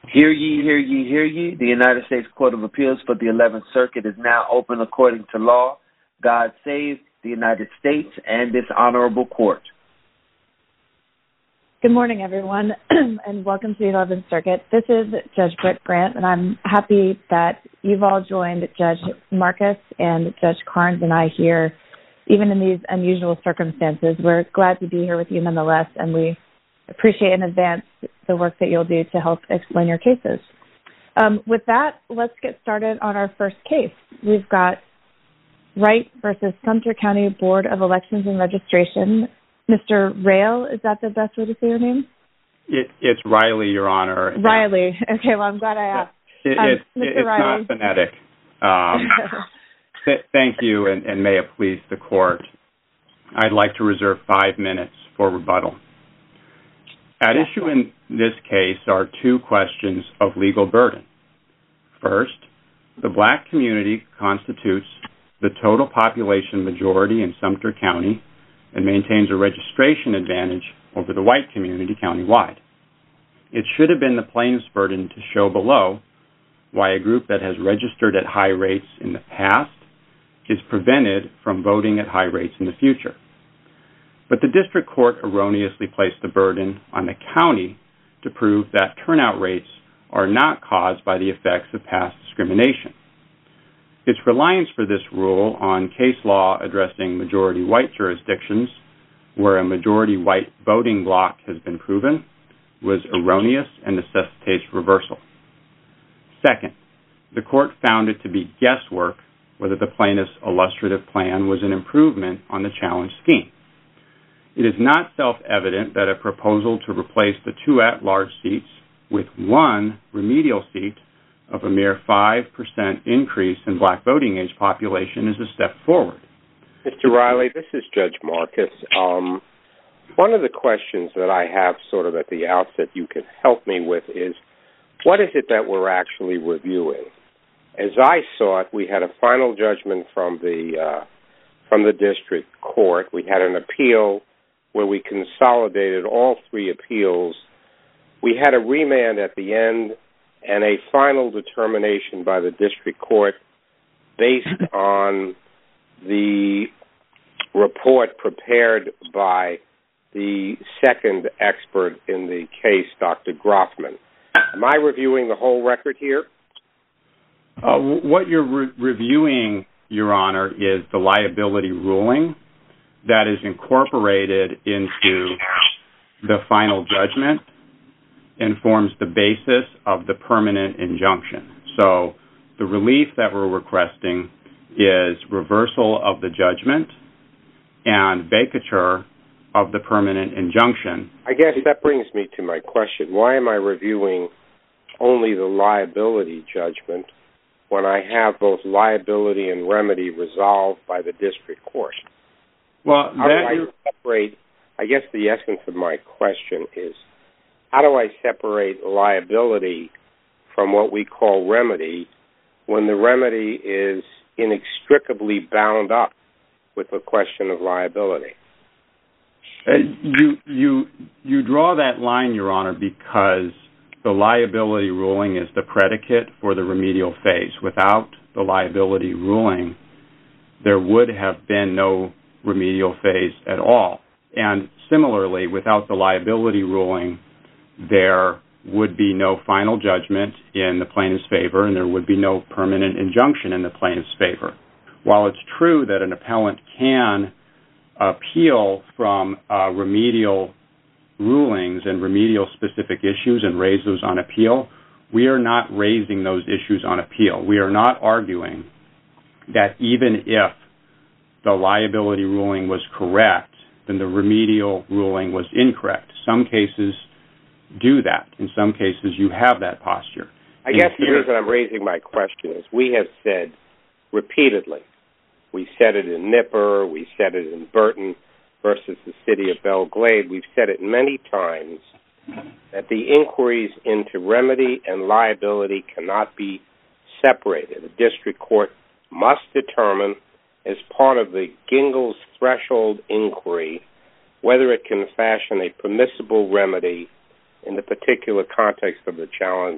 Hear ye, hear ye, hear ye. The United States Court of Appeals for the 11th Circuit is now open according to law. God save the United States and this honorable court. Good morning, everyone, and welcome to the 11th Circuit. This is Judge Britt Grant, and I'm happy that you've all joined Judge Marcus and Judge Carnes and I here, even in these unusual circumstances. We're glad to be here with you nonetheless, and we appreciate in advance the work that you'll do to help explain your cases. With that, let's get started on our first case. We've got Wright versus Sumter County Board of Elections and Registration. Mr. Rail, is that the best way to say your name? It's Riley, Your Honor. Riley. Okay, well, I'm glad I asked. It's Riley. not phonetic. Thank you, and may it please the court. I'd like to reserve 5 minutes for rebuttal. At issue in this case are two questions of legal burden. First, the black community constitutes the total population majority in Sumter County and maintains a registration advantage over the white community countywide. It should have been the plaintiff's burden to show below why a group that has registered at high rates in the past is prevented from voting at high rates in the future. But the district court erroneously placed the burden on the county to prove that turnout rates are not caused by the effects of past discrimination. Its reliance for this rule on case law addressing majority white jurisdictions, where a majority white voting bloc has been proven, was erroneous and necessitates reversal. Second, the court found it to be guesswork whether the plaintiff's illustrative plan was an improvement on the challenge scheme. It is not self-evident that a proposal to replace the two at-large seats with one remedial seat of a mere 5% increase in black voting age population is a step forward. Mr. Riley, this is Judge Marcus. One of the questions that I have sort of at the outset you can help me with is, what is it that we're actually reviewing? As I saw it, we had a final judgment from the district court. We had an appeal where we consolidated all three appeals. We had a remand at the end and a final determination by the district court based on the report prepared by the second expert in the case, Dr. Groffman. Am I reviewing the whole record here? What you're reviewing, Your Honor, is the liability ruling that is incorporated into the final judgment and forms the basis of the permanent injunction. So the relief that we're requesting is reversal of the judgment and vacatur of the permanent injunction. I guess that brings me to my question. Why am I reviewing only the liability judgment when I have both liability and remedy resolved by the district court? Well, how do I separate? I guess the essence of my question is, how do I separate liability from what we call remedy when the remedy is inextricably bound up with the question of liability? You draw that line, Your Honor, because the liability ruling is the predicate for the remedial phase. Without the liability ruling, there would have been no remedial phase at all. And similarly, without the liability ruling, there would be no final judgment in the plaintiff's favor, and there would be no permanent injunction in the plaintiff's favor. While it's true that an appellant can appeal from remedial rulings and remedial specific issues and raise those on appeal, we are not raising those issues on appeal. We are not arguing that even if the liability ruling was correct, then the remedial ruling was incorrect. Some cases do that. In some cases, you have that posture. I guess the reason I'm raising my question is we have said repeatedly, we said it in Nipper, we said it in Burton versus the city of Belle Glade, we've said it many times that the inquiries into remedy and liability cannot be separated. The district court must determine, as part of the Gingell's threshold inquiry, whether it can fashion a permissible remedy in the particular context of the challenge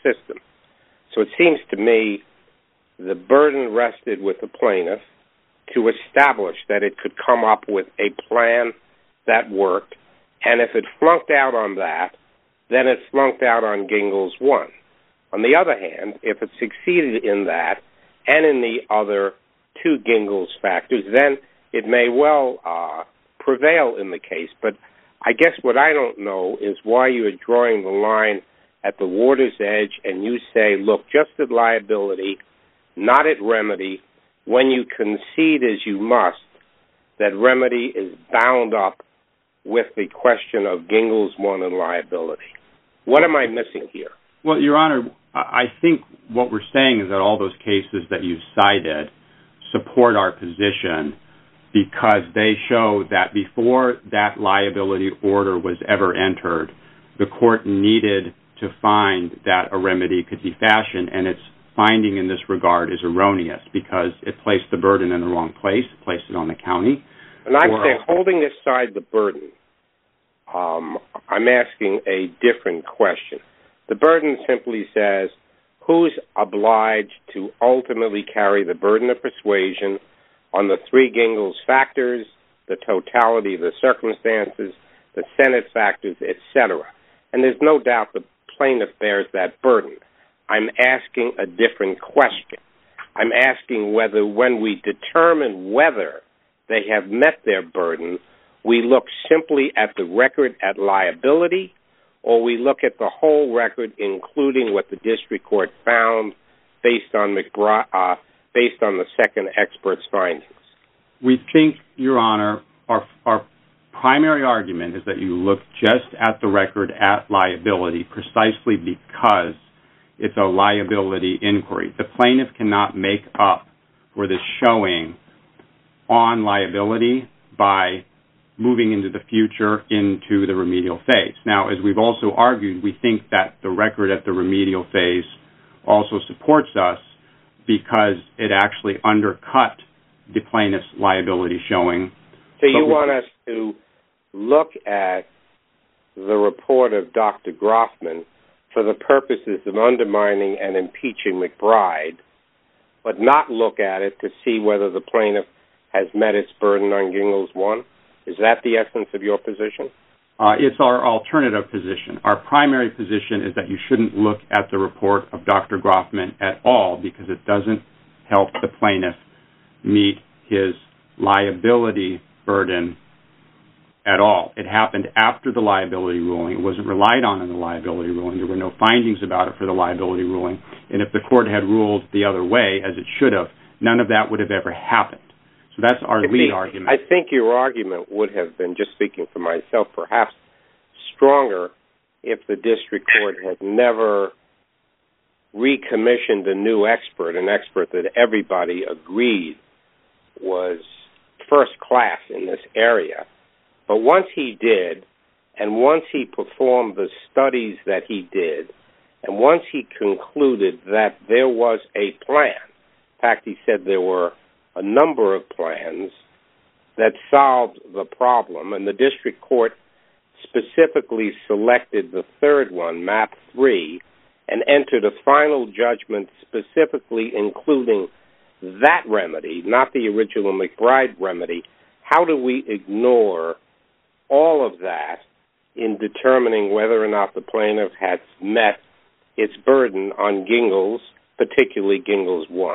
system. So it seems to me the burden rested with the plaintiff to establish that it could come up with a plan that worked, and if it flunked out on that, then it flunked out on Gingles 1. On the other hand, if it succeeded in that and in the other two Gingles factors, then it may well prevail in the case. But I guess what I don't know is why you are drawing the line at the water's edge and you say, look, just at liability, not at remedy, when you concede, as you must, that remedy is bound up with the question of Gingles 1 and liability. What am I missing here? Well, Your Honor, I think what we're saying is that all those cases that you cited support our position because they show that before that liability order was ever entered, the court needed to find that a remedy could be fashioned, and its finding in this regard is erroneous because it placed the burden in the wrong place, it placed it on the county. And I'm saying, holding aside the burden, I'm asking a different question. The burden simply says, who's obliged to ultimately carry the burden of persuasion on the three Gingles factors, the totality of the circumstances, the Senate factors, etc. And there's no doubt the plaintiff bears that burden. I'm asking a different question. I'm asking whether when we determine whether they have met their burden, we look simply at the record at liability, or we look at the whole record, including what the district court found based on the second expert's findings. We think, Your Honor, our primary argument is that you look just at the record at liability precisely because it's a liability inquiry. The plaintiff cannot make up for this showing on liability by moving into the future into the remedial phase. Now, as we've also argued, we think that the record at the remedial phase also supports us because it actually undercut the plaintiff's liability showing. So you want us to look at the report of Dr. Groffman for the purposes of undermining and impeaching McBride, but not look at it to see whether the plaintiff has met its burden on Gingles 1? Is that the essence of your position? It's our alternative position. Our primary position is that you shouldn't look at the report of Dr. Groffman at all because it doesn't help the plaintiff meet his liability burden at all. It happened after the liability ruling. It wasn't relied on in the liability ruling. There were no findings about it for the liability ruling. And if the court had ruled the other way, as it should have, none of that would have ever happened. So that's our lead argument. I think your argument would have been, just speaking for myself, perhaps stronger if the district court had never recommissioned a new expert, an expert that everybody agreed was first class in this area. But once he did, and once he performed the studies that he did, and once he concluded that there was a plan, in fact, he said there were a number of plans that solved the problem, and the district court specifically selected the third one, MAP 3, and entered a final judgment specifically including that remedy, not the original McBride remedy. How do we ignore all of that in determining whether or not the plaintiff has met its burden on Gingles, particularly Gingles 1?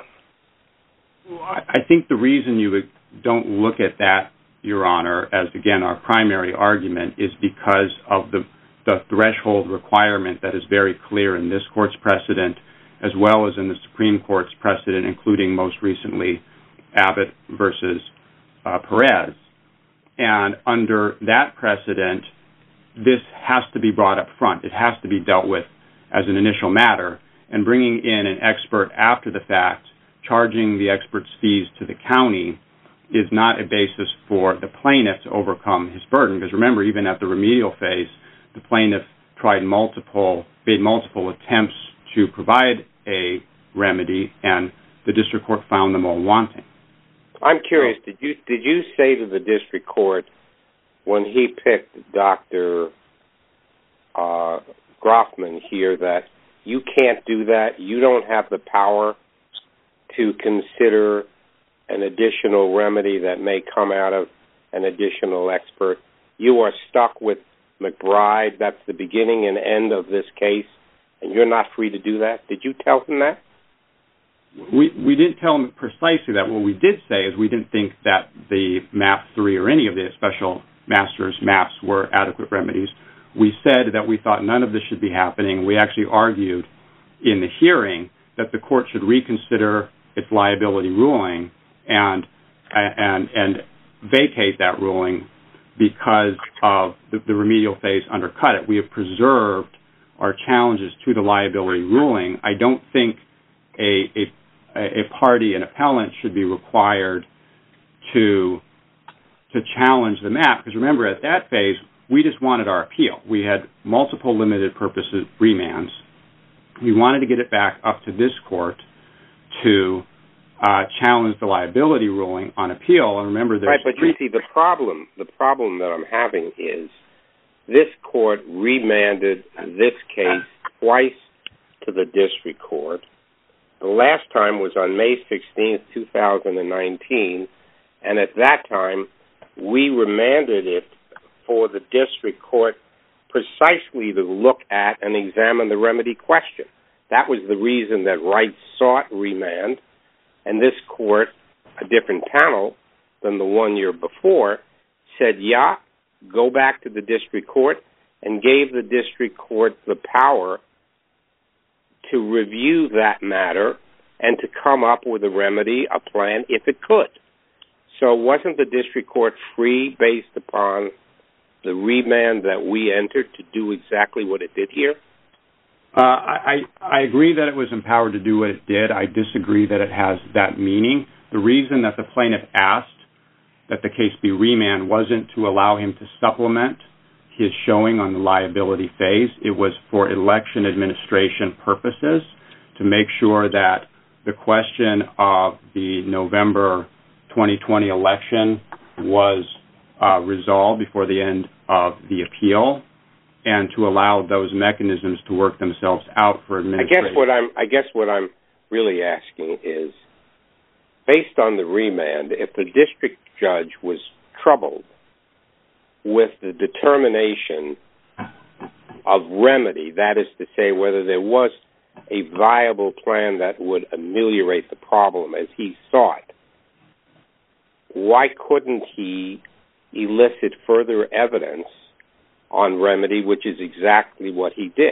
I think the reason you don't look at that, Your Honor, as, again, our primary argument is because of the threshold requirement that is very clear in this court's precedent as well as in the Supreme Court's precedent, including most recently Abbott versus Perez. And under that precedent, this has to be brought up front. It has to be dealt with as an initial matter, and bringing in an expert after the fact, charging the expert's fees to the county, is not a basis for the plaintiff to overcome his burden. Because remember, even at the remedial phase, the plaintiff made multiple attempts to provide a remedy, and the district court found them all wanting. I'm curious, did you say to the district court when he picked Dr. Groffman here that you can't do that. You don't have the power to consider an additional remedy that may come out of an additional expert. You are stuck with McBride. That's the beginning and end of this case, and you're not free to do that. Did you tell him that? We didn't tell him precisely that. What we did say is we didn't think that the MAP 3 or any of the special masters maps were adequate remedies. We said that we thought none of this should be happening. We actually argued in the hearing that the court should reconsider its liability ruling and vacate that ruling because of the remedial phase undercut it. We have preserved our challenges to the liability ruling. I don't think a party, an appellant, should be required to challenge the map, because remember, at that phase, we just wanted our appeal. We had multiple limited purposes remands. We wanted to get it back up to this court to challenge the liability ruling on appeal. And remember, there's right, but you see, the problem that I'm having is this court remanded this case twice to the district court. The last time was on May 16th, 2019, and at that time, we remanded it for the district court precisely to look at and examine the remedy question. That was the reason that Wright sought remand, and this court, a different panel than the 1 year before, said, yeah, go back to the district court, and gave the district court the power to review that matter and to come up with a remedy, a plan, if it could. So wasn't the district court free, based upon the remand that we entered, to do exactly what it did here? I agree that it was empowered to do what it did. I disagree that it has that meaning. The reason that the plaintiff asked that the case be remanded wasn't to allow him to supplement his showing on the liability phase. It was for election administration purposes, to make sure that the question of the November 2020 election was resolved before the end of the appeal, and to allow those mechanisms to work themselves out for administration. I guess what I'm really asking is, based on the remand, if the district judge was troubled with the determination of remedy, that is to say, whether there was a viable plan that would ameliorate the problem as he sought, why couldn't he elicit further evidence on remedy, which is exactly what he did?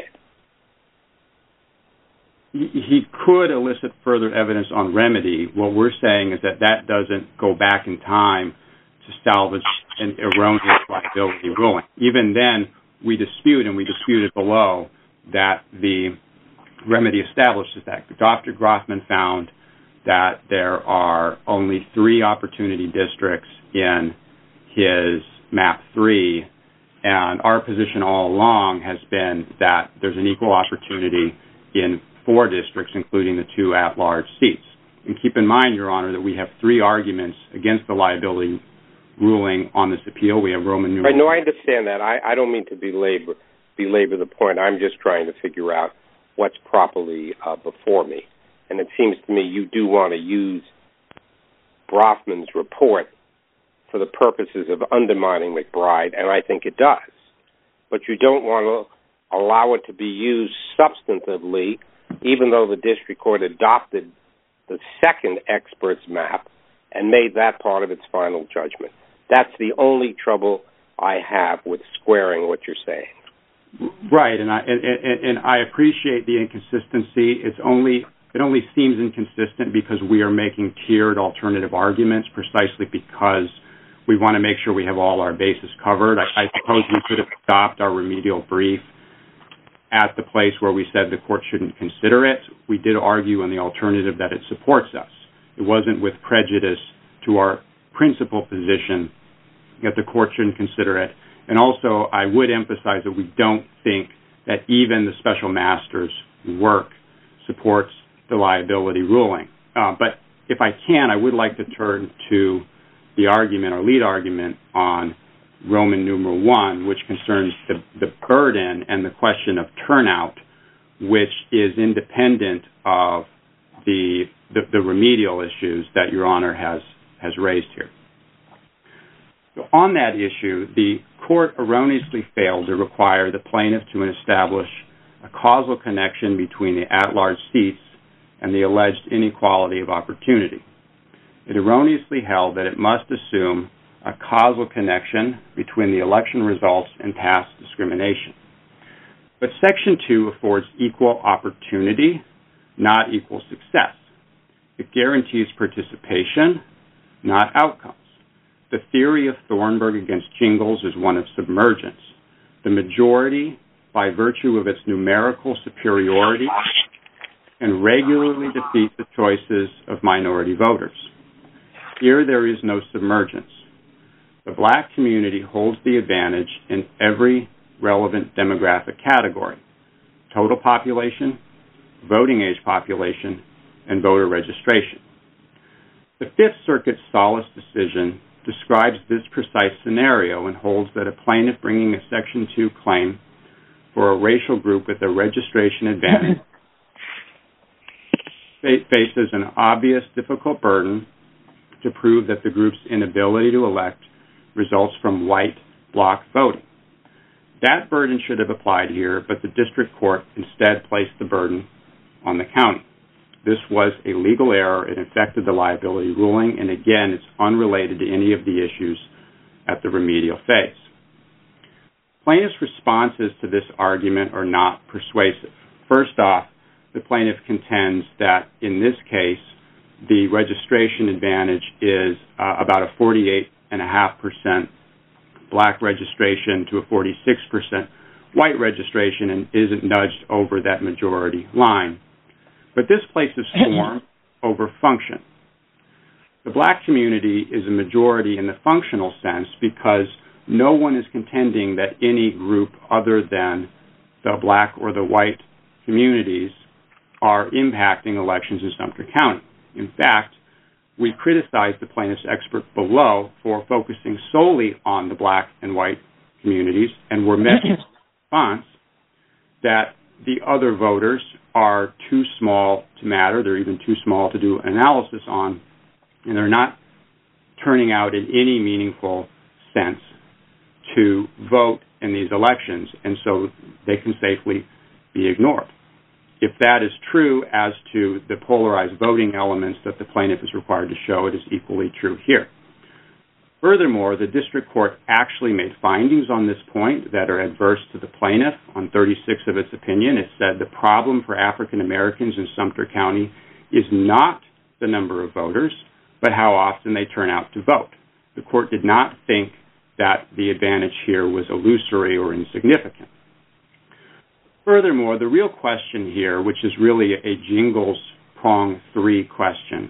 He could elicit further evidence on remedy. What we're saying is that doesn't go back in time to salvage an erroneous liability ruling. Even then, we disputed below that the remedy establishes that. Dr. Groffman found that there are only 3 opportunity districts in his MAP 3, and our position all along has been that there's an equal opportunity in 4 districts, including the 2 at-large seats. And keep in mind, Your Honor, that we have 3 arguments against the liability ruling on this appeal. We have Roman numeral. No, I understand that. I don't mean to belabor the point. I'm just trying to figure out what's properly before me. And it seems to me you do want to use Groffman's report for the purposes of undermining McBride, and I think it does. But you don't want to allow it to be used substantively, even though the district court adopted the second expert's map and made that part of its final judgment. That's the only trouble I have with squaring what you're saying. Right, and I appreciate the inconsistency. It only seems inconsistent because we are making tiered alternative arguments, precisely because we want to make sure we have all our bases covered. I suppose we could have stopped our remedial brief at the place where we said the court shouldn't consider it. We did argue on the alternative that it supports us. It wasn't with prejudice to our principal position that the court shouldn't consider it. And also, I would emphasize that we don't think that even the special master's work supports the liability ruling. But if I can, I would like to turn to the argument, or lead argument, on Roman numeral 1, which concerns the burden and the question of turnout which is independent of the remedial issues that Your Honor has raised here. So on that issue, the court erroneously failed to require the plaintiff to establish a causal connection between the at-large seats and the alleged inequality of opportunity. It erroneously held that it must assume a causal connection between the election results and past discrimination. But Section 2 affords equal opportunity, not equal success. It guarantees participation, not outcomes. The theory of Thornburg against Jingles is one of submergence. The majority, by virtue of its numerical superiority, can regularly defeat the choices of minority voters. Here there is no submergence. The black community holds the advantage in every relevant demographic category: total population, voting age population, and voter registration. The Fifth Circuit's Solis decision describes this precise scenario and holds that a plaintiff bringing a Section 2 claim for a racial group with a registration advantage faces an obvious, difficult burden to prove that the group's inability to elect results from white bloc voting. That burden should have applied here, but the district court instead placed the burden on the county. This was a legal error. It affected the liability ruling, and again, it's unrelated to any of the issues at the remedial phase. Plaintiff's responses to this argument are not persuasive. First off, the plaintiff contends that in this case, the registration advantage is about a 48.5% black registration to a 46% white registration and isn't nudged over that majority line. But this places form over function. The black community is a majority in the functional sense because no one is contending that any group other than the black or the white communities are impacting elections in Sumter County. In fact, we criticized the plaintiff's expert below for focusing solely on the black and white communities and were met with a response that the other voters are too small to matter. They're even too small to do analysis on, and they're not turning out in any meaningful sense to vote in these elections, and so they can safely be ignored. If that is true as to the polarized voting elements that the plaintiff is required to show, it is equally true here. Furthermore, the district court actually made findings on this point that are adverse to the plaintiff. On 36 of its opinion, it said the problem for African Americans in Sumter County is not the number of voters, but how often they turn out to vote. The court did not think that the advantage here was illusory or insignificant. Furthermore, the real question here, which is really a Jingles prong 3 question,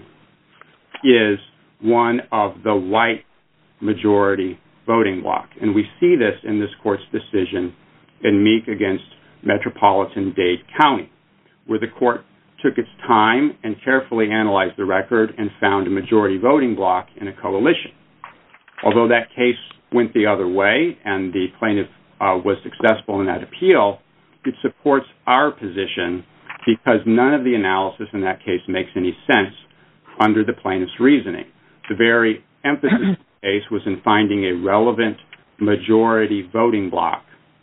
is one of the white majority voting bloc. And we see this in this court's decision in Meek against Metropolitan-Dade County, where the court took its time and carefully analyzed the record and found a majority voting bloc in a coalition. Although that case went the other way and the plaintiff was successful in that appeal, it supports our position because none of the analysis in that case makes any sense under the plaintiff's reasoning. The very emphasis of the case was in finding a relevant majority voting bloc,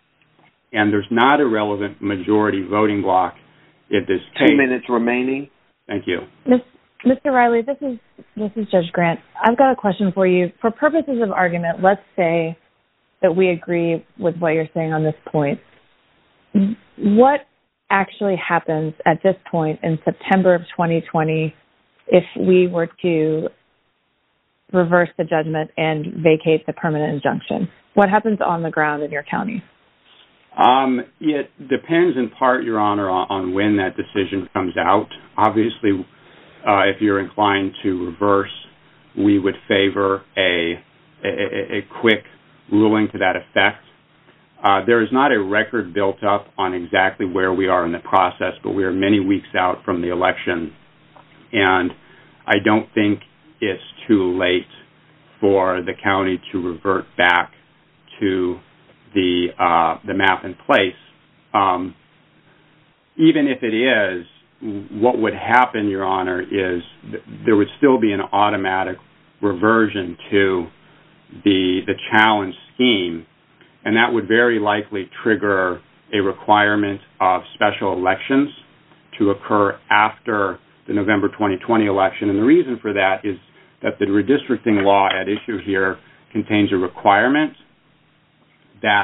and there's not a relevant majority voting bloc in this case. 2 minutes remaining. Thank you. Mr. Riley, this is Judge Grant. I've got a question for you. For purposes of argument, let's say that we agree with what you're saying on this point. What actually happens at this point in September of 2020 if we were to reverse the judgment and vacate the permanent injunction? What happens on the ground in your county? It depends in part, Your Honor, on when that decision comes out. Obviously, if you're inclined to reverse, we would favor a quick ruling to that effect. There is not a record built up on exactly where we are in the process, but we are many weeks out from the election, and I don't think it's too late for the county to revert back to the map in place. even if it is, what would happen, Your Honor, is there would still be an automatic reversion to the challenge scheme, and that would very likely trigger a requirement of special elections to occur after the November 2020 election. And the reason for that is that the redistricting law at issue here contains a requirement that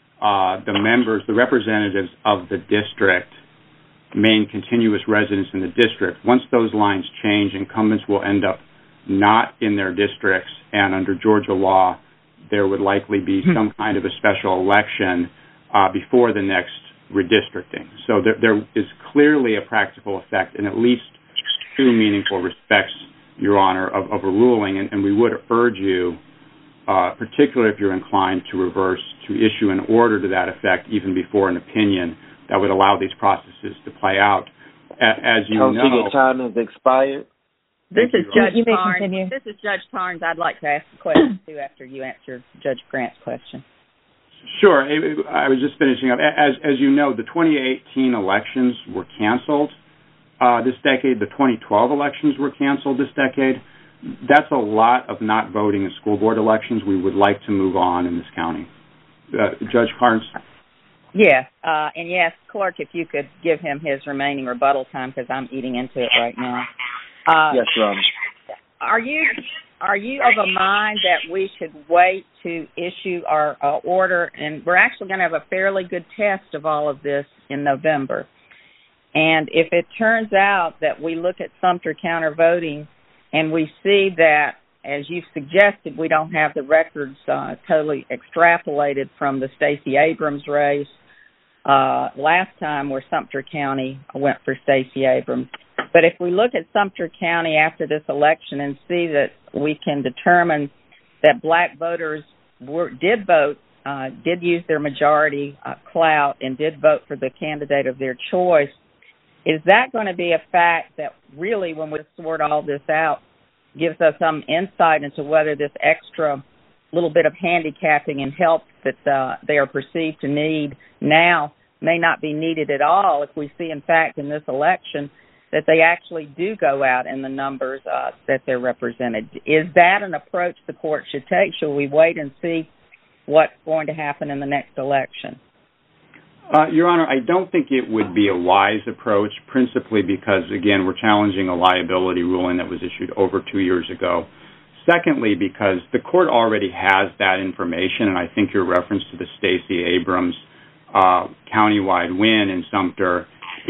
the representatives of the district remain continuous residents in the district. Once those lines change, incumbents will end up not in their districts, and under Georgia law, there would likely be some kind of a special election before the next redistricting. So there is clearly a practical effect in at least two meaningful respects, Your Honor, of a ruling, and we would urge you, particularly if you're inclined to reverse, to issue an order to that effect even before an opinion that would allow these processes to play out. As you know, your time has expired. This is Judge you may Carnes. continue. This is Judge Carnes. I'd like to ask a question, too, after you answer Judge Grant's question. Sure. I was just finishing up. As you know, the 2018 elections were canceled this decade. The 2012 elections were canceled this decade. That's a lot of not voting in school board elections. We would like to move on in this county. Judge Carnes? Yeah. And yes, Clerk, if you could give him his remaining rebuttal time, because I'm eating into it right now. Yes, Your Honor. Are you of a mind that we should wait to issue our order? And we're actually going to have a fairly good test of all of this in November. And if it turns out that we look at Sumter counter voting and we see that, as you've suggested, we don't have the records totally extrapolated from the Stacey Abrams race last time where Sumter County went for Stacey Abrams. But if we look at Sumter County after this election and see that we can determine that black voters did vote, did use their majority clout, and did vote for the candidate of their choice, is that going to be a fact that really, when we sort all this out, gives us some insight into whether this extra little bit of handicapping and help that they are perceived to need now may not be needed at all if we see, in fact, in this election that they actually do go out in the numbers that they're represented. Is that an approach the court should take? Should we wait and see what's going to happen in the next election? Your Honor, I don't think it would be a wise approach, principally because, again, we're challenging a liability ruling that was issued over 2 years ago. Secondly, because the court already has that information, and I think your reference to the Stacey Abrams countywide win in Sumter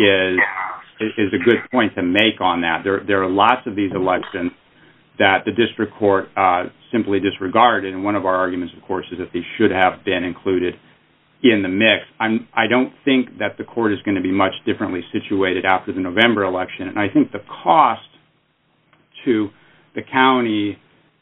is a good point to make on that. There are lots of these elections that the district court simply disregarded, and one of our arguments, of course, is that they should have been included in the mix. I don't think that the court is going to be much differently situated after the November election, and I think the cost to the county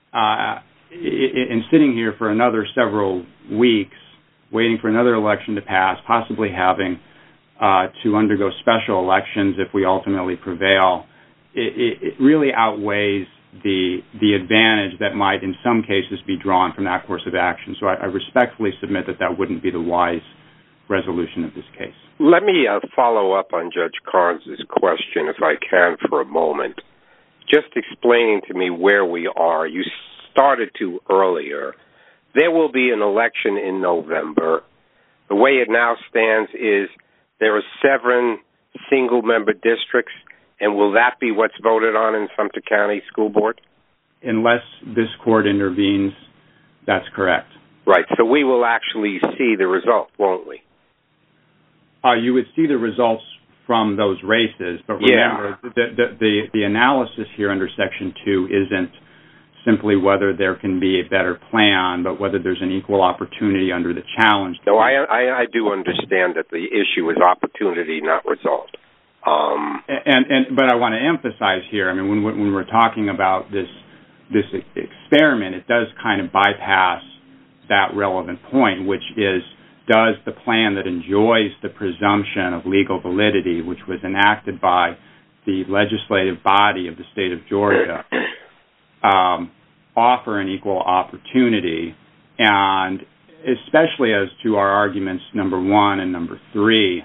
in sitting here for another several weeks, waiting for another election to pass, possibly having to undergo special elections if we ultimately prevail, it really outweighs the advantage that might in some cases be drawn from that course of action. So I respectfully submit that wouldn't be the wise resolution of this case. Let me follow up on Judge Carnes' question, if I can, for a moment. Just explaining to me where we are. You started to earlier. There will be an election in November. The way it now stands is there are 7 single-member districts, and will that be what's voted on in Sumter County School Board? Unless this court intervenes, that's correct. Right, so we will actually see the result, won't we? You would see the results from those races, but remember, the analysis here under Section 2 isn't simply whether there can be a better plan, but whether there's an equal opportunity under the challenge. No, I do understand that the issue is opportunity, not result. But I want to emphasize here, I mean, when we're talking about this experiment, it does kind of bypass that relevant point, which is, does the plan that enjoys the presumption of legal validity, which was enacted by the legislative body of the state of Georgia, offer an equal opportunity? And especially as to our arguments number 1 and number 3,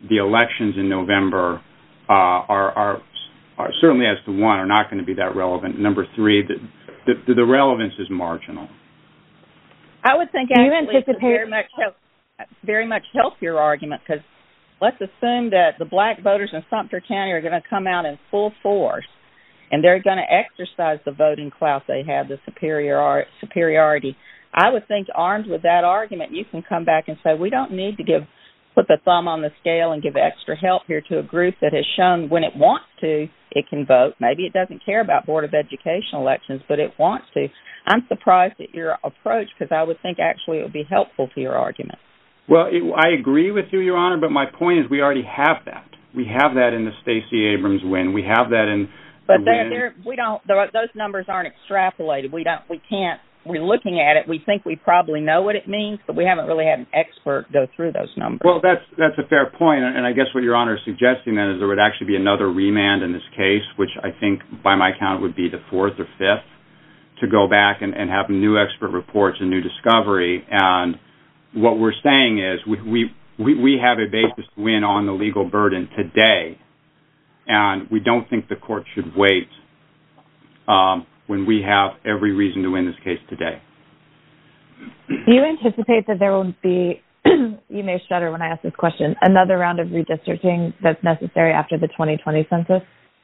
the elections in November are certainly, as to one, are not going to be that relevant. Number three, the relevance is marginal. I would think actually it very much help your argument, because let's assume that the black voters in Sumter County are going to come out in full force, and they're going to exercise the voting clout they have, the superiority. I would think, armed with that argument, you can come back and say, we don't need to put the thumb on the scale and give extra help here to a group that has shown when it wants to, it can vote. Maybe it doesn't care about Board of Education elections, but it wants to. I'm surprised at your approach, because I would think actually it would be helpful to your argument. Well, I agree with you, Your Honor, but my point is we already have that. We have that in the Stacey Abrams win. We have that in. But those numbers aren't extrapolated. We're looking at it. We think we probably know what it means, but we haven't really had an expert go through those numbers. Well, that's a fair point, and I guess what Your Honor is suggesting then is there would actually be another remand in this case, which I think by my count would be the fourth or fifth, to go back and have new expert reports and new discovery. And what we're saying is we have a basis to win on the legal burden today, and we don't think the court should wait when we have every reason to win this case today. Do you anticipate that there will be, you may shudder when I ask this question, another round of redistricting that's necessary after the 2020 census?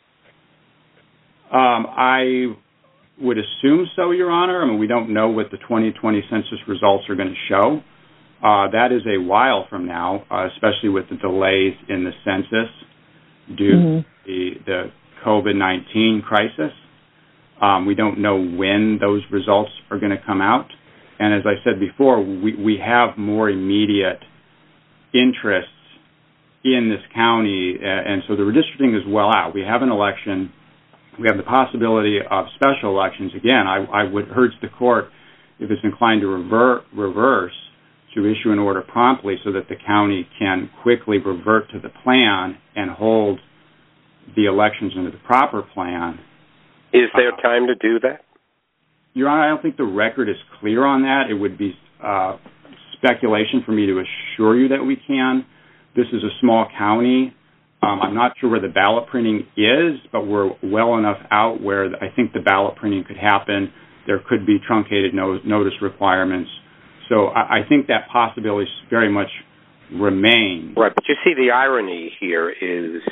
I would assume so, Your Honor. I mean, we don't know what the 2020 census results are going to show. That is a while from now, especially with the delays in the census due to the COVID-19 crisis. We don't know when those results are going to come out. And as I said before, we have more immediate interests in this county, and so the redistricting is well out. We have an election. We have the possibility of special elections. Again, I would urge the court, if it's inclined to reverse, to issue an order promptly so that the county can quickly revert to the plan and hold the elections under the proper plan. Is there time to do that? Your Honor, I don't think the record is clear on that. It would be speculation for me to assure you that we can. This is a small county. I'm not sure where the ballot printing is, but we're well enough out where I think the ballot printing could happen. There could be truncated notice requirements. So I think that possibility very much remains. Right, but you see the irony here is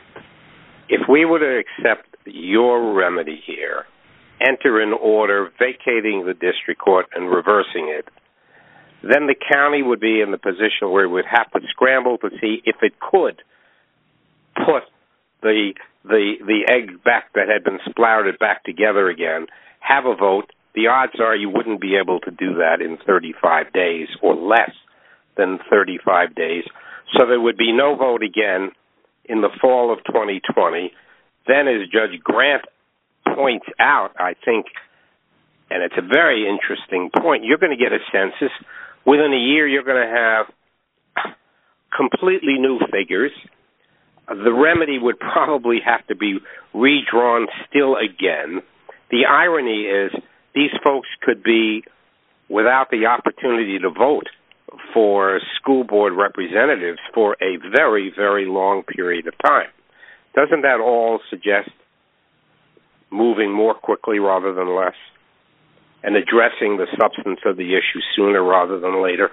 if we were to accept your remedy here, enter an order vacating the district court and reversing it, then the county would be in the position where it would have to scramble to see if it could put the egg back that had been sprouted back together again, have a vote. The odds are you wouldn't be able to do that in 35 days or less than 35 days. So there would be no vote again in the fall of 2020. Then, as Judge Grant points out, I think, and it's a very interesting point, you're going to get a census. Within a year, you're going to have completely new figures. The remedy would probably have to be redrawn still again. The irony is these folks could be without the opportunity to vote for school board representatives for a very, very long period of time. Doesn't that all suggest moving more quickly rather than less and addressing the substance of the issue sooner rather than later?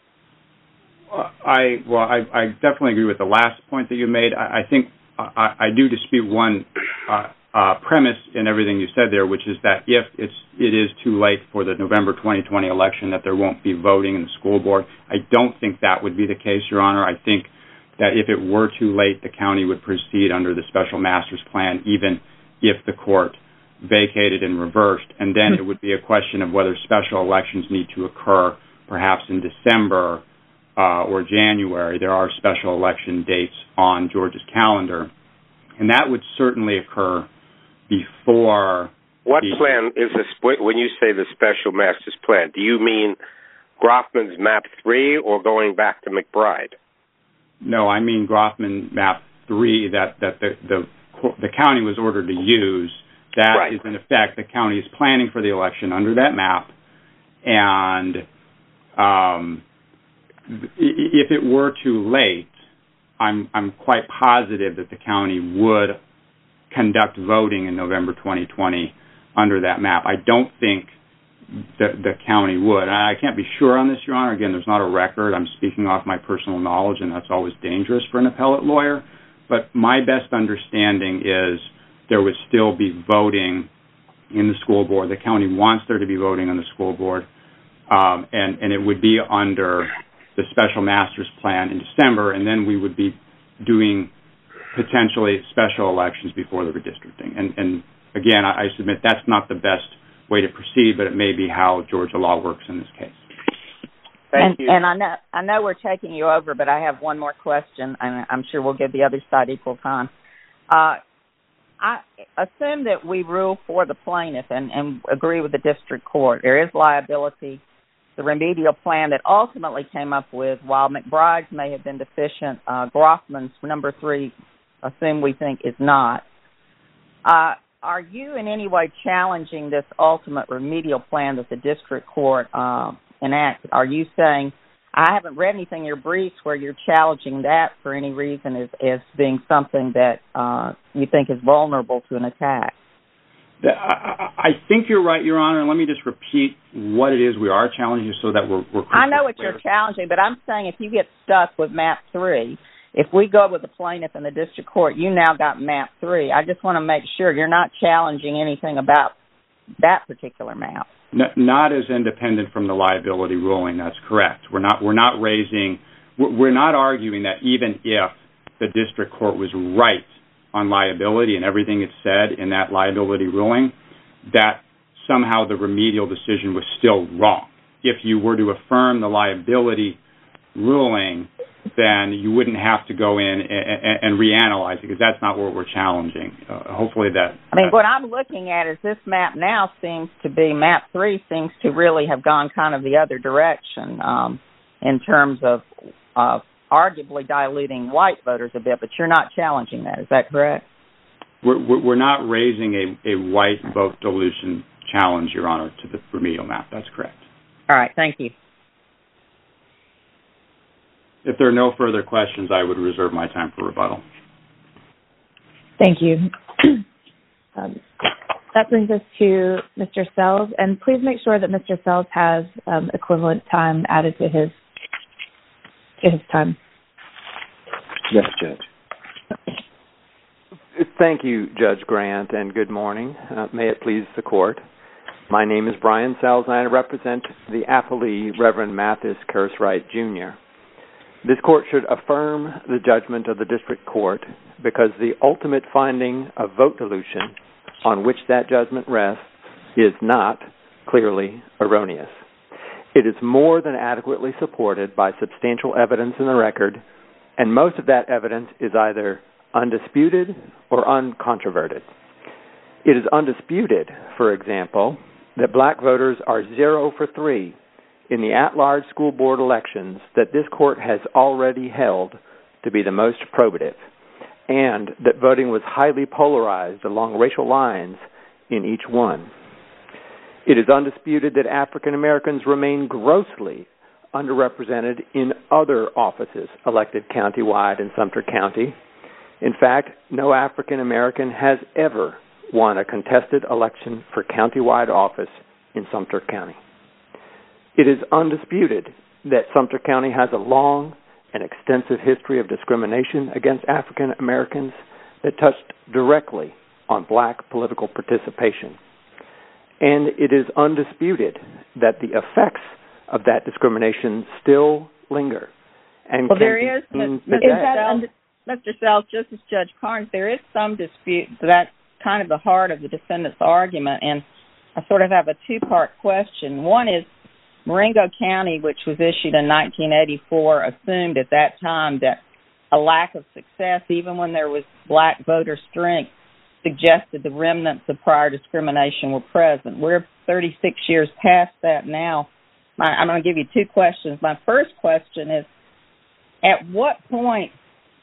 I definitely agree with the last point that you made. I think I do dispute one premise in everything you said there, which is that if it is too late for the November 2020 election, that there won't be voting in the school board. I don't think that would be the case, Your Honor. I think that if it were too late, the county would proceed under the special master's plan, even if the court vacated and reversed, and then it would be a question of whether special elections need to occur perhaps in December or January. There are special election dates on Georgia's calendar, and that would certainly occur before. What plan is this? When you say the special master's plan, do you mean Groffman's Map 3 or going back to McBride? No, I mean Groffman Map 3 that the county was ordered to use. That right. Is in effect the county is planning for the election under that map, and if it were too late, I'm quite positive that the county would conduct voting in November 2020 under that map. I don't think the county would. I can't be sure on this, Your Honor. Again, there's not a record. I'm speaking off my personal knowledge, and that's always dangerous for an appellate lawyer. But my best understanding is there would still be voting in the school board. The county wants there to be voting on the school board, and it would be under the special master's plan in December, and then we would be doing potentially special elections before the redistricting. And again, I submit that's not the best way to proceed, but it may be how Georgia law works in this case. Thank you. And I know we're taking you over, but I have one more question, and I'm sure we'll give the other side equal time. I assume that we rule for the plaintiff and agree with the district court. There is liability. The remedial plan that ultimately came up with, while McBride's may have been deficient, Groffman's number 3, assume we think is not. Are you in any way challenging this ultimate remedial plan that the district court enacted? Are you saying, I haven't read anything in your briefs where you're challenging that for any reason as being something that you think is vulnerable to an attack? I think you're right, Your Honor, and let me just repeat what it is we are challenging so that we're I know what you're challenging, but I'm saying if you get stuck with map 3, if we go with the plaintiff in the district court, you now got map 3. I just want to make sure you're not challenging anything about that particular map. Not as independent from the liability ruling, that's correct. We're not arguing that even if the district court was right on liability and everything it said in that liability ruling, that somehow the remedial decision was still wrong. If you were to affirm the liability ruling, then you wouldn't have to go in and reanalyze it, because that's not what we're challenging. Hopefully that... what I'm looking at is this map now seems to be, map 3 seems to really have gone kind of the other direction in terms of arguably diluting white voters a bit, but you're not challenging that. Is that correct? We're not raising a white vote dilution challenge, Your Honor, to the remedial map. That's correct. All right. Thank you. If there are no further questions, I would reserve my time for rebuttal. Thank you. That brings us to Mr. Sells, and please make sure that Mr. Sells has equivalent time added to his time. Yes, Judge. Thank you, Judge Grant, and good morning. May it please the Court. My name is Brian Sells, and I represent the appellee, Reverend Mathis Kerswright, Jr. This Court should affirm the judgment of the District Court because the ultimate finding of vote dilution on which that judgment rests is not clearly erroneous. It is more than adequately supported by substantial evidence in the record, and most of that evidence is either undisputed or uncontroverted. It is undisputed, for example, that black voters are 0 for 3 in the at-large school board elections that this Court has already held to be the most probative, and that voting was highly polarized along racial lines in each one. It is undisputed that African Americans remain grossly underrepresented in other offices elected countywide in Sumter County. In fact, no African American has ever won a contested election for countywide office in Sumter County. It is undisputed that Sumter County has a long and extensive history of discrimination against African Americans that touched directly on black political participation. And it is undisputed that the effects of that discrimination still linger. And there is, Mr. Sells, just as Judge Carnes, there is some dispute. That's kind of the heart of the defendant's argument, and I sort of have a two-part question. One is, Marengo County, which was issued in 1984, assumed at that time that a lack of success, even when there was black voter strength, suggested the remnants of prior discrimination were present. We're 36 years past that now. I'm going to give you two questions. My first question is, at what point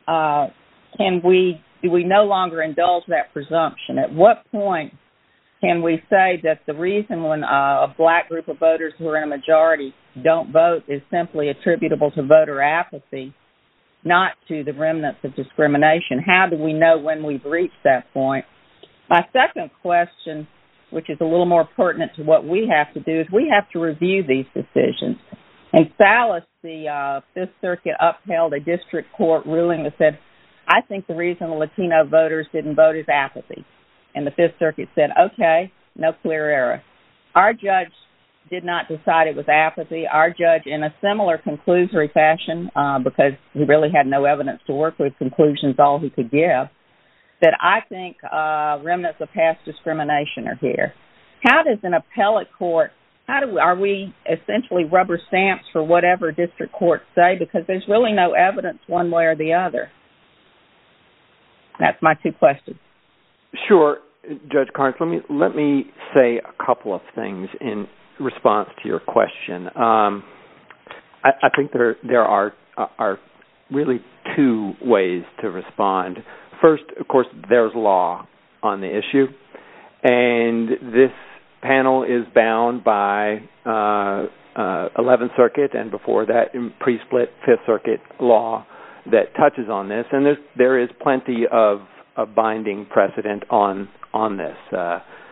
do we no longer indulge that presumption? At what point can we say that the reason when a black group of voters who are in a majority don't vote is simply attributable to voter apathy? not to the remnants of discrimination. How do we know when we've reached that point? My second question, which is a little more pertinent to what we have to do, is we have to review these decisions. In Salas, the Fifth Circuit upheld a district court ruling that said, I think the reason the Latino voters didn't vote is apathy. And the Fifth Circuit said, okay, no clear error. Our judge did not decide it was apathy. Our judge, in a similar conclusory fashion, because he really had no evidence to work with, conclusions all he could give, said, I think remnants of past discrimination are here. How does an appellate court, are we essentially rubber stamps for whatever district courts say? Because there's really no evidence one way or the other. That's my two questions. Sure, Judge Carnes. Let me say a couple of things in response to your question. I think there are really two ways to respond. First, of course, there's law on the issue, and this panel is bound by 11th Circuit and before that pre-split 5th Circuit law that touches on this, and there is plenty of binding precedent on this.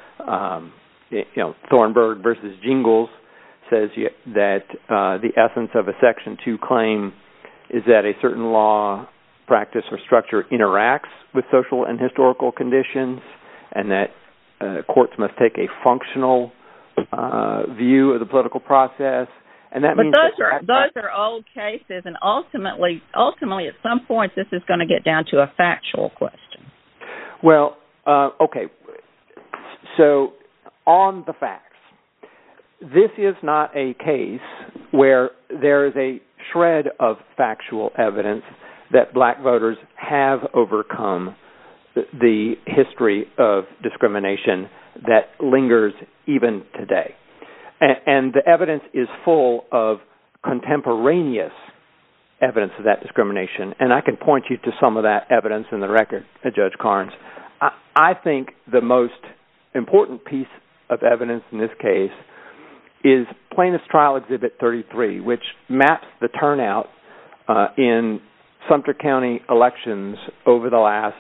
Thornburg versus Jingles says that the essence of a Section 2 claim is that a certain law, practice, or structure interacts with social and historical conditions, and that courts must take a functional view of the political process. And that means those are old cases, and ultimately, at some point, this is going to get down to a factual question. Well, okay. So, on the facts, this is not a case where there is a shred of factual evidence that black voters have overcome the history of discrimination that lingers even today. And the evidence is full of contemporaneous evidence of that discrimination. And I can point you to some of that evidence in the record, Judge Carnes. I think the most important piece of evidence in this case is Plaintiff's Trial Exhibit 33, which maps the turnout in Sumter County elections over the last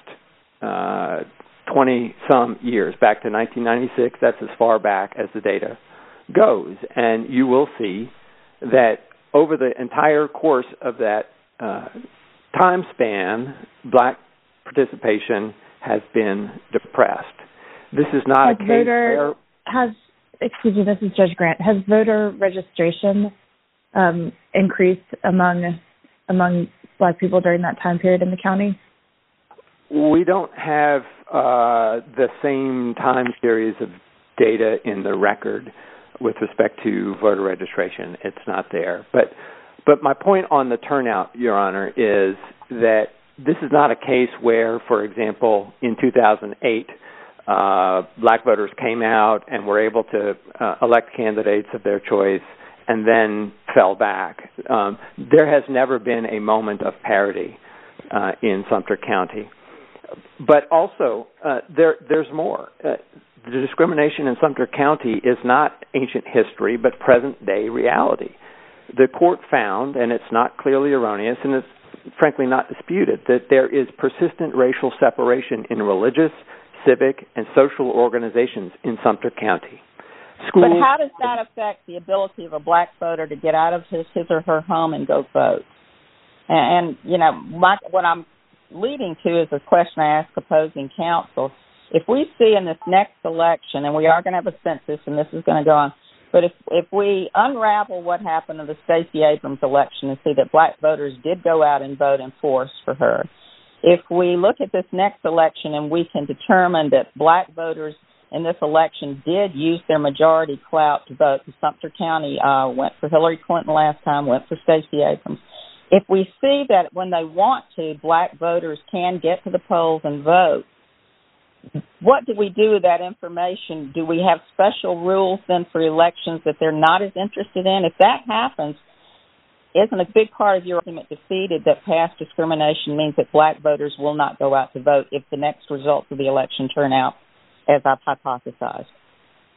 20-some years, back to 1996. That's as far back as the data goes. And you will see that over the entire course of that time span, black participation has been depressed. This is not a case where... Excuse me, this is Judge Grant. Has voter registration increased among black people during that time period in the county? We don't have the same time series of data in the record with respect to voter registration. It's not there. But my point on the turnout, Your Honor, is that this is not a case where, for example, in 2008, black voters came out and were able to elect candidates of their choice and then fell back. There has never been a moment of parity in Sumter County. But also, there's more. The discrimination in Sumter County is not ancient history, but present-day reality. The court found, and it's not clearly erroneous, and it's frankly not disputed, that there is persistent racial separation in religious, civic, and social organizations in Sumter County. But how does that affect the ability of a black voter to get out of his or her home and go vote? And you know, what I'm leading to is a question I ask opposing counsel. If we see in this next election, and we are going to have a census, and this is going to go on, but if we unravel what happened in the Stacey Abrams election and see that black voters did go out and vote in force for her, if we look at this next election and we can determine that black voters in this election did use their majority clout to vote, Sumter County went for Hillary Clinton last time, went for Stacey Abrams. If we see that when they want to, black voters can get to the polls and vote, what do we do with that information? Do we have special rules then for elections that they're not as interested in? If that happens, isn't a big part of your argument defeated that past discrimination means that black voters will not go out to vote if the next results of the election turn out as I've hypothesized?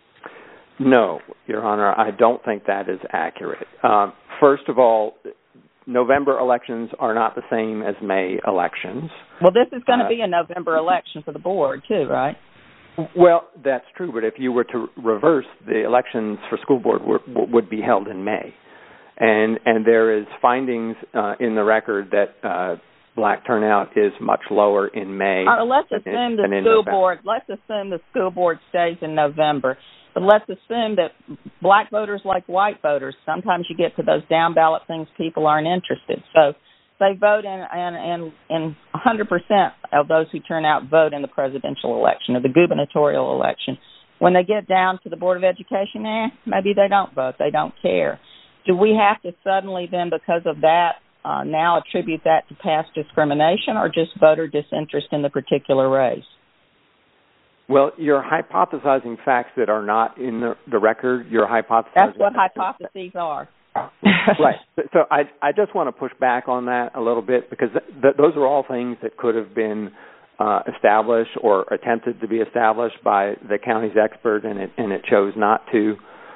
No, Your Honor, I don't think that is accurate. First of all, November elections are not the same as May elections. Well, this is going to be a November election for the board, too, right? Well, that's true, but if you were to reverse, the elections for school board would be held in May. And there is findings in the record that black turnout is much lower in May. Let's assume the school board stays in November. But let's assume that black voters like white voters. Sometimes you get to those down ballot things, people aren't interested. So they vote and 100% of those who turn out vote in the presidential election or the gubernatorial election. When they get down to the Board of Education, maybe they don't vote. They don't care. Do we have to suddenly then, because of that, now attribute that to past discrimination or just voter disinterest in the particular race? Well, you're hypothesizing facts that are not in the record. You're hypothesizing. That's what hypotheses are. Right. So I just want to push back on that a little bit because those are all things that could have been established or attempted to be established by the county's expert, and it chose not to.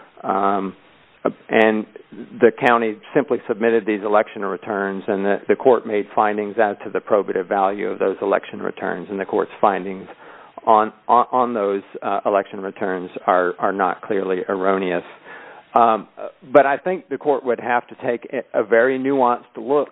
And the county simply submitted these election returns, and the court made findings as to the probative value of those election returns, and the court's findings on those election returns are not clearly erroneous. But I think the court would have to take a very nuanced look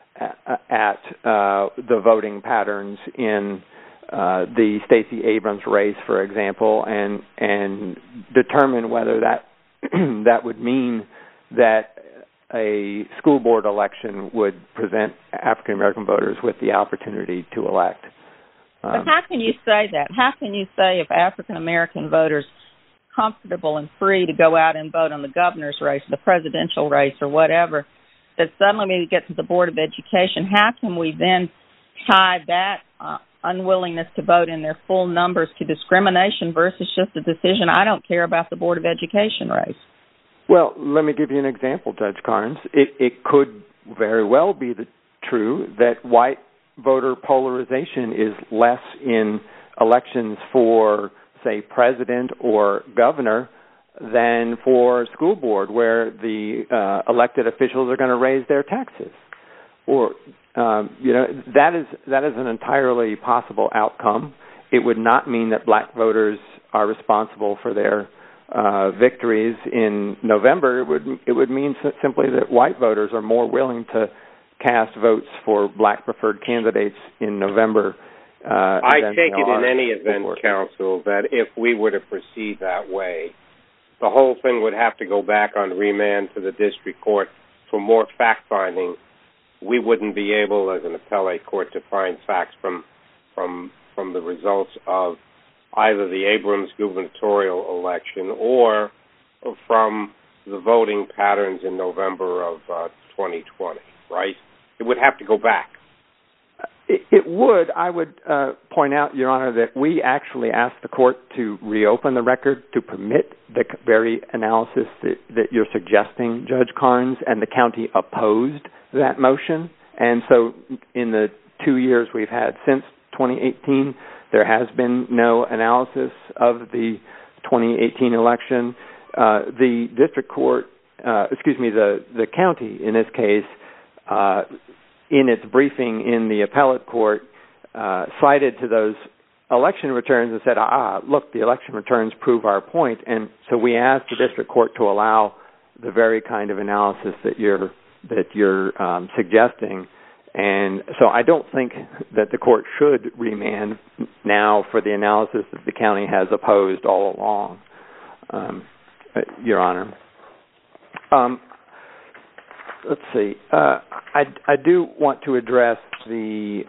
at the voting patterns in the Stacey Abrams race, for example, and determine whether that would mean that a school board election would present African American voters with the opportunity to elect. But how can you say that? How can you say if African American voters are comfortable and free to go out and vote on the governor's race, the presidential race, or whatever, that suddenly when we get to the Board of Education, how can we then tie that unwillingness to vote in their full numbers to discrimination versus just a decision, I don't care about the Board of Education race? Well, let me give you an example, Judge Carnes. It could very well be true that white voter polarization is less in elections for, say, president or governor than for school board, where the elected officials are going to raise their taxes. Or, that is an entirely possible outcome. It would not mean that black voters are responsible for their victories in November. It would mean simply that white voters are more willing to cast votes for black preferred candidates in November. I take it in any event, counsel, that if we were to proceed that way, the whole thing would have to go back on remand to the district court for more fact-finding. We wouldn't be able, as an appellate court, to find facts from the results of either the Abrams gubernatorial election or from the voting patterns in November of 2020, right? It would have to go back. It would. I would point out, Your Honor, that we actually asked the court to reopen the record to permit the very analysis that you're suggesting, Judge Carnes, and the county opposed that motion. And so in the 2 years we've had since 2018, there has been no analysis of the 2018 election. The district court, the county in this case, in its briefing in the appellate court, cited to those election returns and said, look, the election returns prove our point. And so we asked the district court to allow the very kind of analysis that you're suggesting. And so I don't think that the court should remand now for the analysis that the county has opposed all along, Your Honor. Let's see. I do want to address the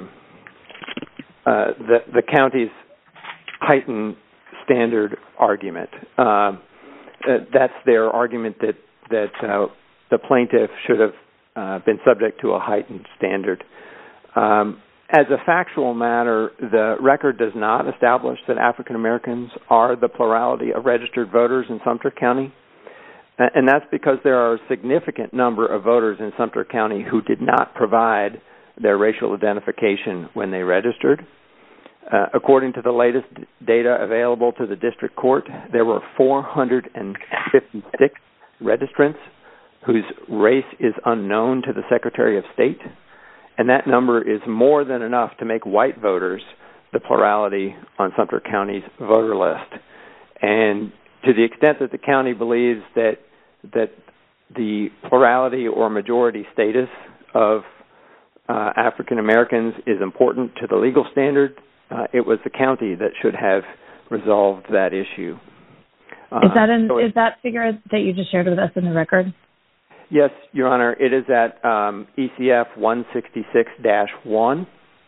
county's heightened standard argument. That's their argument that the plaintiff should have been subject to a heightened standard. As a factual matter, the record does not establish that African Americans are the plurality of registered voters in Sumter County. And that's because there are a significant number of voters in Sumter County who did not provide their racial identification when they registered. According to the latest data available to the district court, there were 456 registrants whose race is unknown to the Secretary of State, and that number is more than enough to make white voters the plurality on Sumter County's voter list. And to the extent that the county believes that the plurality or majority status of African Americans is important to the legal standard, it was the county that should have resolved that issue. Is that figure that you just shared with us in the record? Yes, Your Honor. It is at ECF 166-1.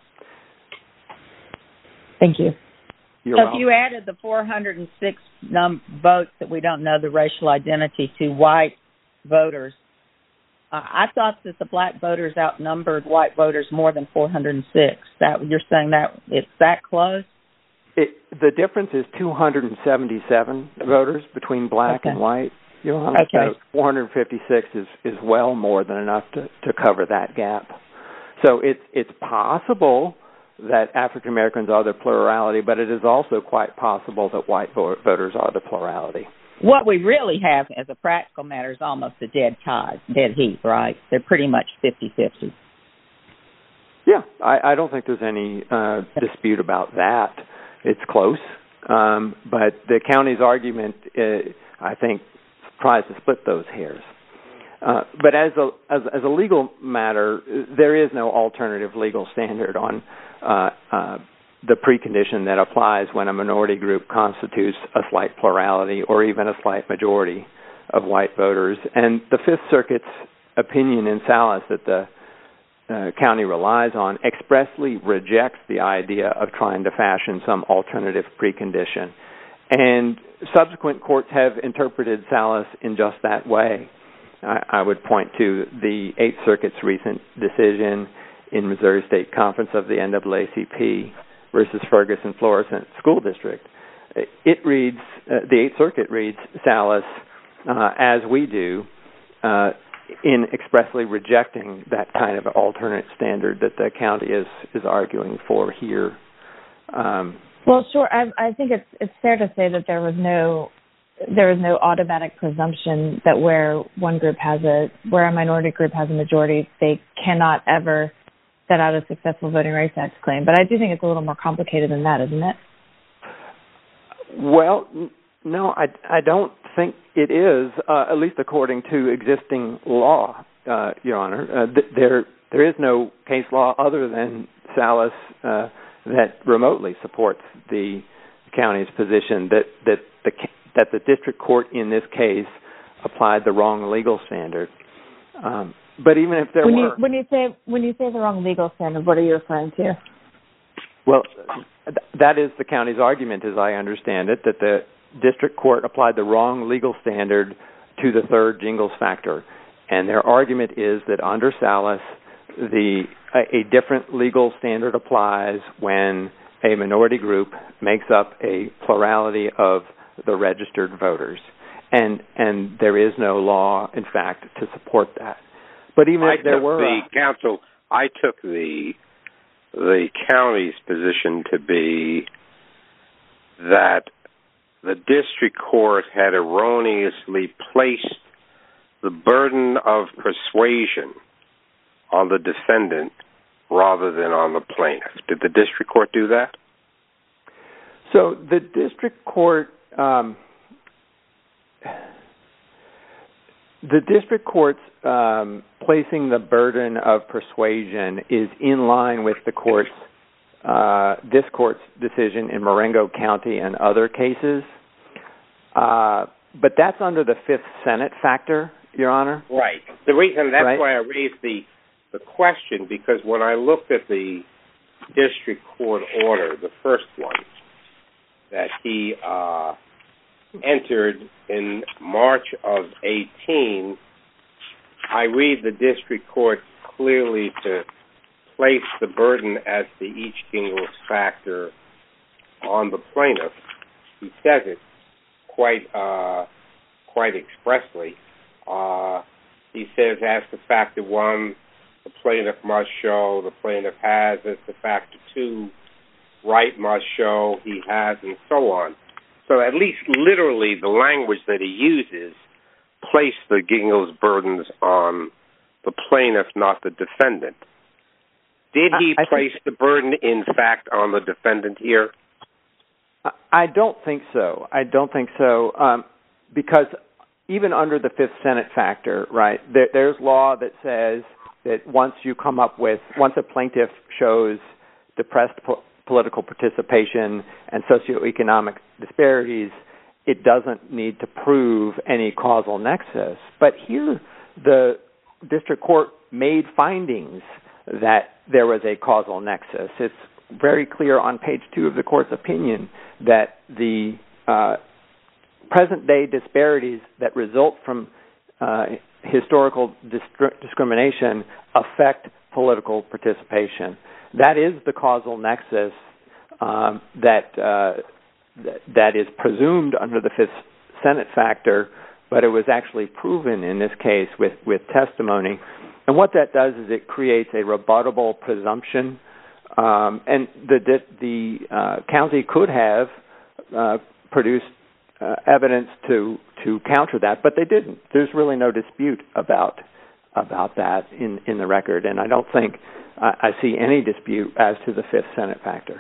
Thank you. So if you added the 406 votes that we don't know the racial identity to white voters, I thought that the black voters outnumbered white voters more than 406. You're saying that it's that close? The difference is 277 voters between black and white. Your Honor, so 456 is well more than enough to cover that gap. So it's possible that African Americans are the plurality, but it is also quite possible that white voters are the plurality. What we really have as a practical matter is almost a dead heat, right? They're pretty much 50-50. Yeah, I don't think there's any dispute about that. It's close, but the county's argument, I think, tries to split those hairs. But as a legal matter, there is no alternative legal standard on the precondition that applies when a minority group constitutes a slight plurality or even a slight majority of white voters. And the Fifth Circuit's opinion in Salas that the county relies on expressly rejects the idea of trying to fashion some alternative precondition. And subsequent courts have interpreted Salas in just that way. I would point to the Eighth Circuit's recent decision in Missouri State Conference of the NAACP versus Ferguson Florissant School District. It reads, the Eighth Circuit reads Salas as we do, in expressly rejecting that kind of alternate standard that the county is arguing for here. Well, sure. I think it's fair to say that there is no automatic presumption that where a minority group has a majority, they cannot ever set out a successful Voting Rights Act claim. But I do think it's a little more complicated than that, isn't it? Well, no, I don't think it is, at least according to existing law, Your Honor. There is no case law other than Salas that remotely supports the county's position that the district court in this case applied the wrong legal standard. But even if there were... When you say the wrong legal standard, what are you referring to? Well, that is the county's argument, as I understand it, that the district court applied the wrong legal standard to the third jingles factor. And their argument is that under Salas, a different legal standard applies when a minority group makes up a plurality of the registered voters. And there is no law, in fact, to support that. But even if there were... I took the county's position to be that the district court had erroneously placed the burden of persuasion on the defendant rather than on the plaintiff. Did the district court do that? So the district court... The district court's placing the burden of persuasion is in line with this court's decision in Marengo County and other cases. But that's under the Fifth Senate factor, Your Honor. Right. The reason that's why I raised the question, because when I looked at the district court order, the first one that he entered in March of 18, I read the district court clearly to place the burden as to each jingles factor on the plaintiff. He says it quite expressly. He says, as to factor one, the plaintiff must show the plaintiff has. As to factor two, right must show he has, and so on. So at least literally the language that he uses placed the Gingell's burdens on the plaintiff, not the defendant. Did he place the burden, in fact, on the defendant here? I don't think so. Because even under the Fifth Senate factor, right, there's law that says that once a plaintiff shows depressed political participation and socioeconomic disparities, it doesn't need to prove any causal nexus. But here, the district court made findings that there was a causal nexus. It's very clear on page 2 of the court's opinion that the present-day disparities that result from historical discrimination affect political participation. That is the causal nexus that is presumed under the Fifth Senate factor, but it was actually proven in this case with testimony. And what that does is it creates a rebuttable presumption, and the county could have produced evidence to counter that, but they didn't. There's really no dispute about that in the record, and I don't think I see any dispute as to the Fifth Senate factor.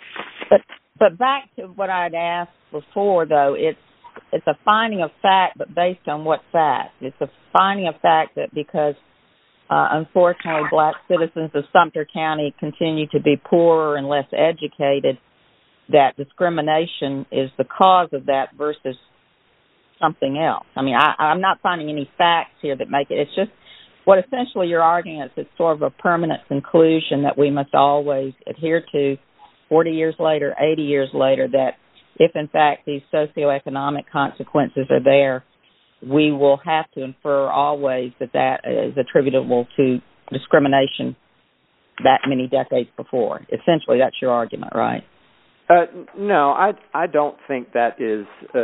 But back to what I'd asked before, though, it's a finding of fact, but based on what fact? It's a finding of fact that because unfortunately black citizens of Sumter County continue to be poorer and less educated, that discrimination is the cause of that versus something else. I mean, I'm not finding any facts here that make it. It's just what essentially you're arguing is it's sort of a permanent conclusion that we must always adhere to 40 years later, 80 years later, that if in fact these socioeconomic consequences are there, we will have to infer always that is attributable to discrimination that many decades before. Essentially, that's your argument, right? No, I don't think that is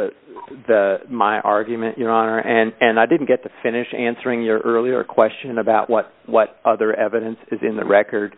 my argument, Your Honor, and I didn't get to finish answering your earlier question about what other evidence is in the record.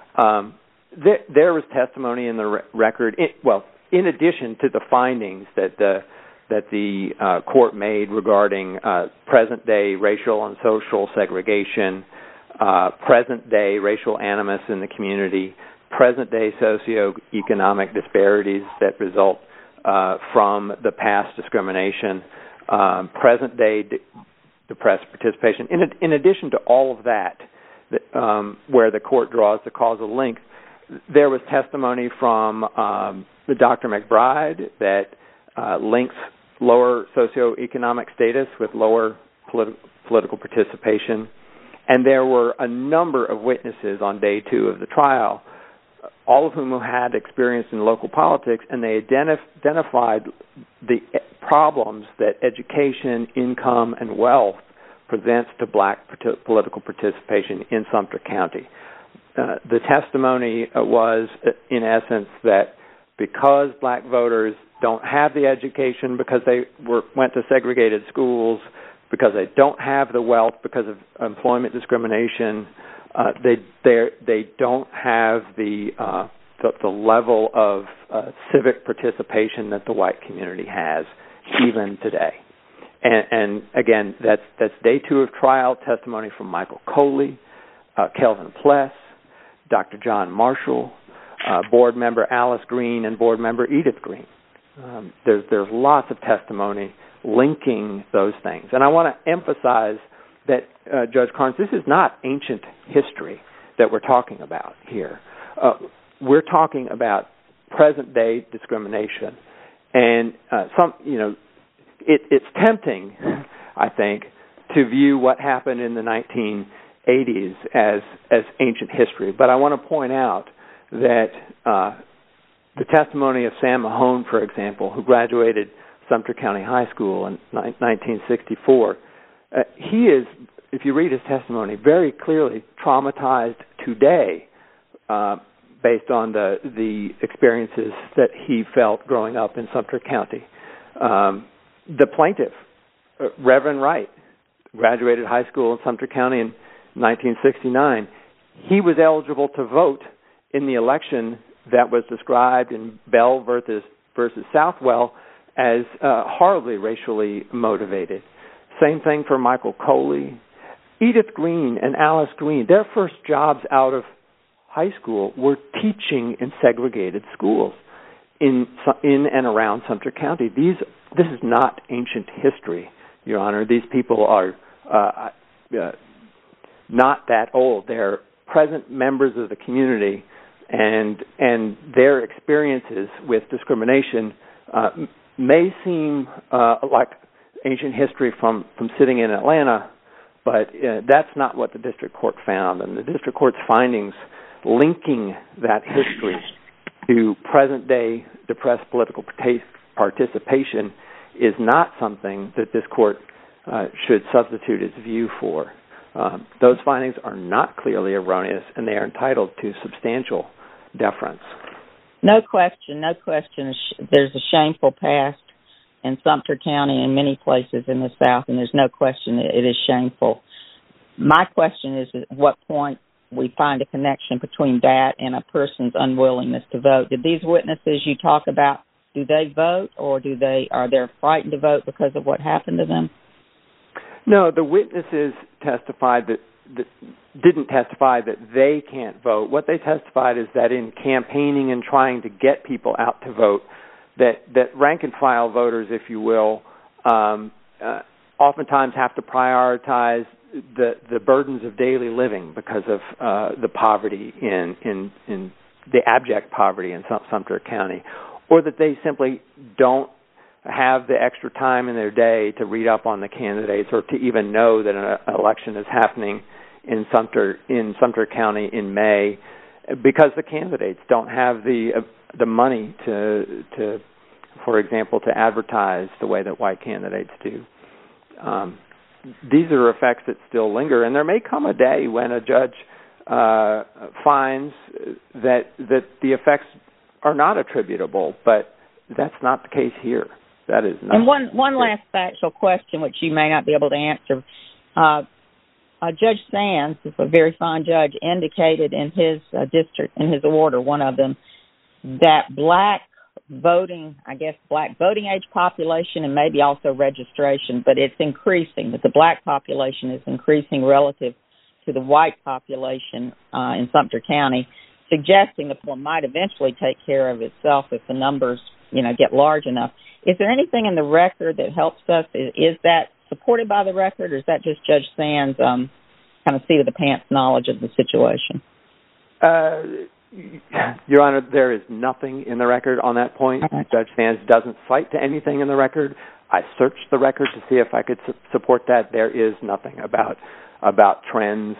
There was testimony in the record, in addition to the findings that the court made regarding present-day racial and social segregation, present-day racial animus in the community, present-day socioeconomic disparities that result from the past discrimination, present-day depressed participation. In addition to all of that, where the court draws the causal link, there was testimony from Dr. McBride that links lower socioeconomic status with lower political participation. And there were a number of witnesses on day 2 of the trial, all of whom had experience in local politics, and they identified the problems that education, income, and wealth presents to black political participation in Sumter County. The testimony was, in essence, that because black voters don't have the education, because they went to segregated schools, because they don't have the wealth because of employment discrimination, they don't have the level of civic participation that the white community has even today. And again, that's day 2 of trial testimony from Michael Coley, Kelvin Pless, Dr. John Marshall, board member Alice Green, and board member Edith Green. There's lots of testimony linking those things. And I want to emphasize that, Judge Carnes, this is not ancient history that we're talking about here. We're talking about present-day discrimination. And it's tempting, I think, to view what happened in the 1980s as ancient history. But I want to point out that the testimony of Sam Mahone, for example, who graduated Sumter County High School in 1964, he is, if you read his testimony, very clearly traumatized today based on the experiences that he felt growing up in Sumter County. The plaintiff, Reverend Wright, graduated high school in Sumter County in 1969. He was eligible to vote in the election that was described in Bell versus Southwell as horribly racially motivated. Same thing for Michael Coley. Edith Green and Alice Green, their first jobs out of high school were teaching in segregated schools in and around Sumter County. This is not ancient history, Your Honor. These people are not that old. They're present members of the community, and their experiences with discrimination may seem like ancient history from sitting in Atlanta, but that's not what the district court found. And the district court's findings linking that history to present-day depressed political participation is not something that this court should substitute its view for. Those findings are not clearly erroneous, and they are entitled to substantial deference. No question. There's a shameful past in Sumter County and many places in the South, and there's no question it is shameful. My question is, at what point we find a connection between that and a person's unwillingness to vote? Did these witnesses you talk about, do they vote, or are they frightened to vote because of what happened to them? No, the witnesses testified that didn't testify that they can't vote. What they testified is that in campaigning and trying to get people out to vote, that rank-and-file voters, if you will, oftentimes have to prioritize the burdens of daily living because of the poverty in the abject poverty in Sumter County, or that they simply don't have the extra time in their day to read up on the candidates or to even know that an election is happening in Sumter County in May, because the candidates don't have the money to, for example, to advertise the way that white candidates do. These are effects that still linger, and there may come a day when a judge finds that the effects are not attributable, but that's not the case here. That is not. And one last factual question, which you may not be able to answer. Judge Sands, who's a very fine judge, indicated in his district, in his order, one of them, that black voting age population and maybe also registration, but it's increasing, that the black population is increasing relative to the white population in Sumter County, suggesting the point might eventually take care of itself if the numbers, get large enough. Is there anything in the record that helps us? Is that supported by the record, or is that just Judge Sands' kind of seat-of-the-pants knowledge of the situation? Your Honor, there is nothing in the record on that point. Okay. Judge Sands doesn't cite to anything in the record. I searched the record to see if I could support that. There is nothing about trends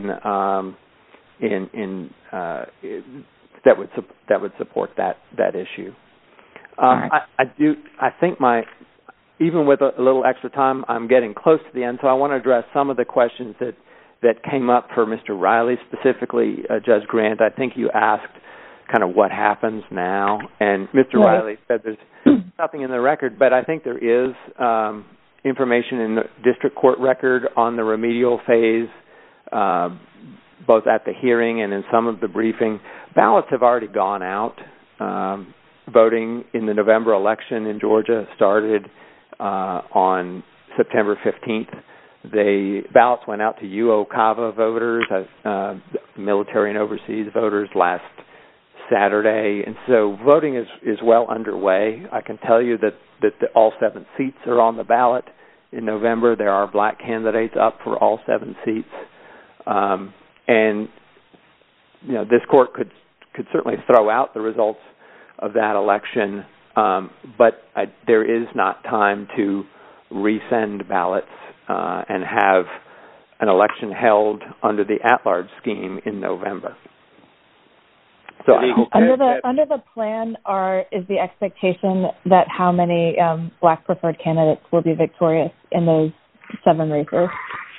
that would support that issue. Right. I think even with a little extra time, I'm getting close to the end, so I want to address some of the questions that came up for Mr. Riley specifically. Judge Grant, I think you asked kind of what happens now, and Mr. Riley said there's nothing in the record, but I think there is information in the district court record on the remedial phase, both at the hearing and in some of the briefing. Ballots have already gone out. Voting in the November election in Georgia started on September 15th. The ballots went out to UOCAVA voters, military and overseas voters, last Saturday, and so voting is well underway. I can tell you that all 7 seats are on the ballot in November. There are black candidates up for all 7 seats, and this court could certainly throw out the results of that election, but there is not time to resend ballots and have an election held under the at-large scheme in November. So under the plan, is the expectation that how many black preferred candidates will be victorious in those 7 races?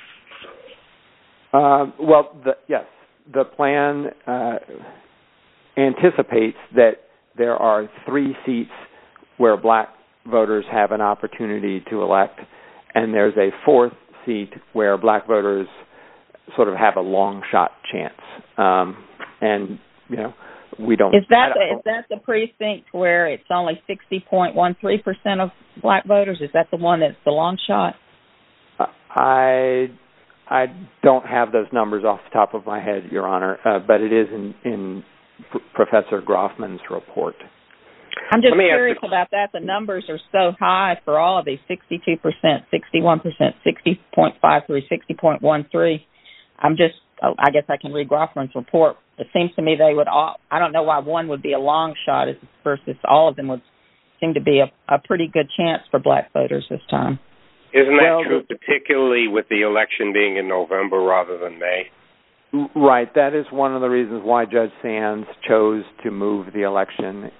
Yes, the plan anticipates that there are 3 seats where black voters have an opportunity to elect, and there's a 4th seat where black voters sort of have a long shot chance. We don't. Is that the precinct where it's only 60.13% of black voters? Is that the one that's the long shot? I don't have those numbers off the top of my head, Your Honor, but it is in Professor Groffman's report. I'm just curious about that. The numbers are so high for all of these, 62%, 61%, 60.53, 60.13. I guess I can read Groffman's report. It seems to me they would all, I don't know why one would be a long shot versus all of them would seem to be a pretty good chance for black voters this time. Isn't that true, particularly with the election being in November rather than May? Right. That is one of the reasons why Judge Sands chose to move the election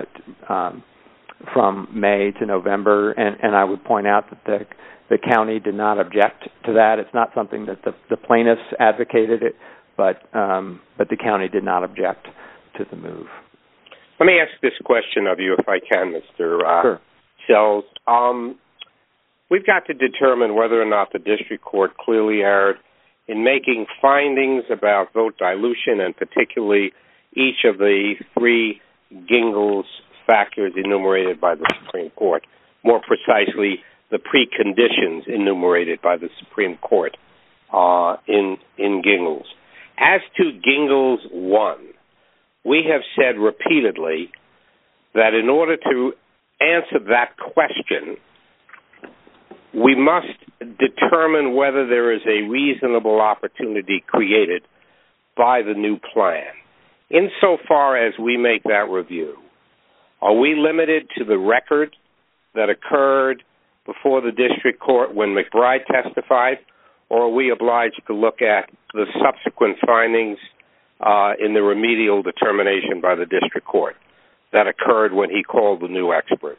from May to November. And I would point out that the county did not object to that. It's not something that the plaintiffs advocated it, but the county did not object to the move. Let me ask this question of you, if I can, Mr. Sells. We've got to determine whether or not the district court clearly erred in making findings about vote dilution and particularly each of the three Gingles factors enumerated by the Supreme Court, more precisely the preconditions enumerated by the Supreme Court in Gingles. As to Gingles 1, we have said repeatedly that in order to answer that question, we must determine whether there is a reasonable opportunity created by the new plan. Insofar as we make that review, are we limited to the record that occurred before the district court when McBride testified, or are we obliged to look at the subsequent findings in the remedial determination by the district court that occurred when he called the new expert?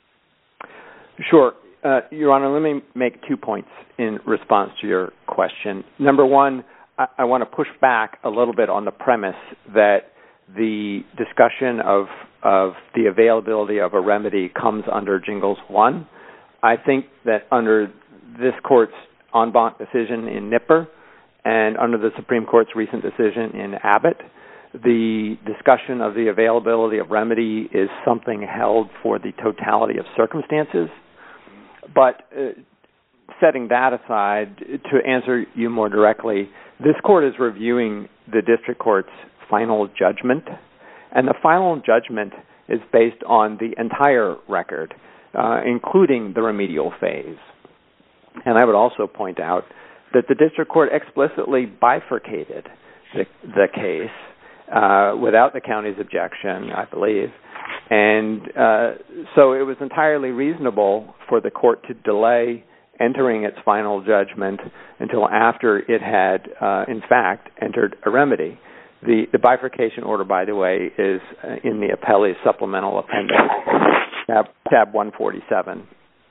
Sure. Your Honor, let me make 2 points in response to your question. Number one, I want to push back a little bit on the premise that the discussion of the availability of a remedy comes under Gingles 1. I think that under this court's en banc decision in Nipper and under the Supreme Court's recent decision in Abbott, the discussion of the availability of remedy is something held for the totality of circumstances. But setting that aside, to answer you more directly, this court is reviewing the district court's final judgment, and the final judgment is based on the entire record, including the remedial phase. And I would also point out that the district court explicitly bifurcated the case without the county's objection, I believe. And so it was entirely reasonable for the court to delay entering its final judgment until after it had, in fact, entered a remedy. The bifurcation order, by the way, is in the appellee's supplemental appendix, tab 147.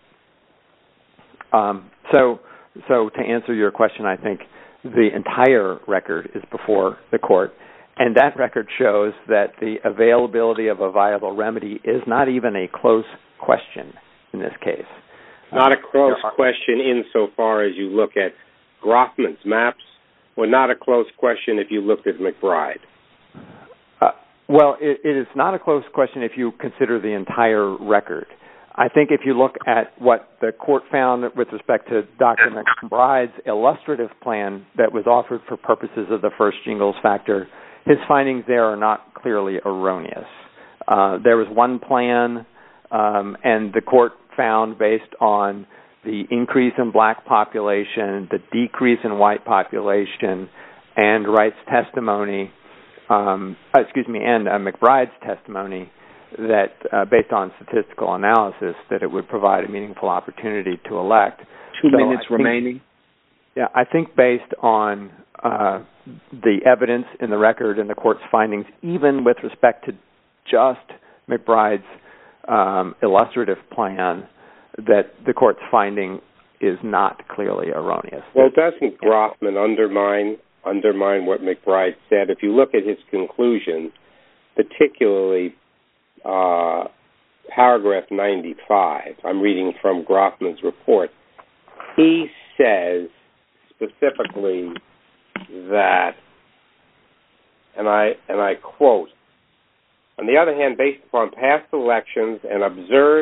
So to answer your question, I think the entire record is before the court. And that record shows that the availability of a viable remedy is not even a close question in this case. Not a close question insofar as you look at Groffman's maps, or not a close question if you looked at McBride? Well, it is not a close question if you consider the entire record. I think if you look at what the court found with respect to Dr. McBride's illustrative plan that was offered for purposes of the first Gingles factor, his findings there are not clearly erroneous. There was one plan, and the court found based on the increase in black population, the decrease in white population, and Wright's testimony, and McBride's testimony, that based on statistical analysis, that it would provide a meaningful opportunity to elect. 2 minutes remaining. Yeah, I think based on the evidence in the record and the court's findings, even with respect to just McBride's illustrative plan, that the court's finding is not clearly erroneous. Well, doesn't Groffman undermine what McBride said? If you look at his conclusion, particularly paragraph 95, I'm reading from Groffman's report, he says specifically that, and I quote, on the other hand, based upon past elections and observed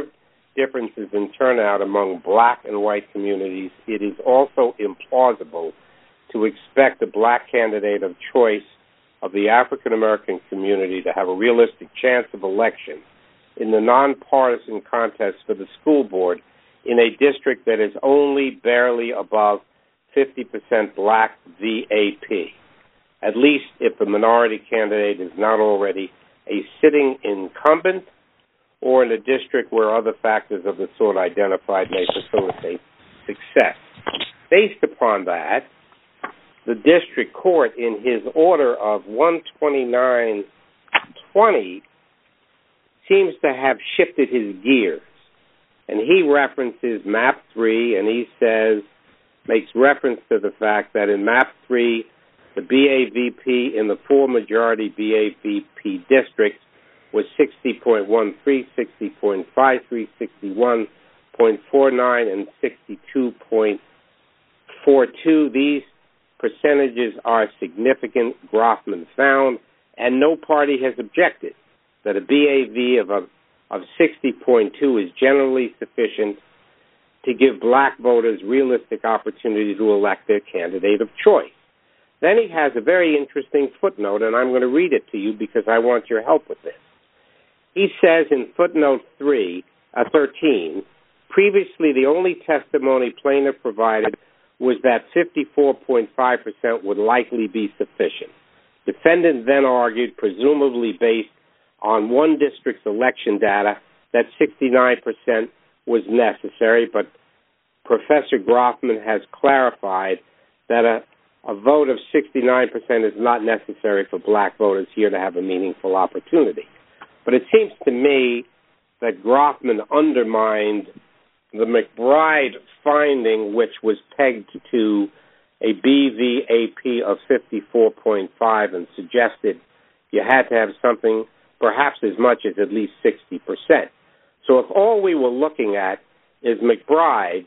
differences in turnout among black and white communities, it is also implausible to expect the black candidate of choice of the African American community to have a realistic chance of election in the nonpartisan contest for the school board in a district that is only barely above 50% black VAP, at least if the minority candidate is not already a sitting incumbent or in a district where other factors of the sort identified may facilitate success. Based upon that, the district court, in his order of 129-20, seems to have shifted his gears. And he references MAP 3, and he says, makes reference to the fact that in MAP 3, the BAVP in the four majority BAVP districts was 60.13, 60.53, 61.49, and 62.42. These percentages are significant, Groffman found, and no party has objected that a BAV of 60.2 is generally sufficient to give black voters realistic opportunity to elect their candidate of choice. Then he has a very interesting footnote, and I'm going to read it to you because I want your help with this. He says in footnote 13, previously the only testimony plaintiff provided was that 54.5% would likely be sufficient. Defendant then argued, presumably based on one district's election data, that 69% was necessary, but Professor Groffman has clarified that a vote of 69% is not necessary for black voters here to have a meaningful opportunity. But it seems to me that Groffman undermined the McBride finding, which was pegged to a BVAP of 54.5 and suggested you had to have something perhaps as much as at least 60%. So if all we were looking at is McBride,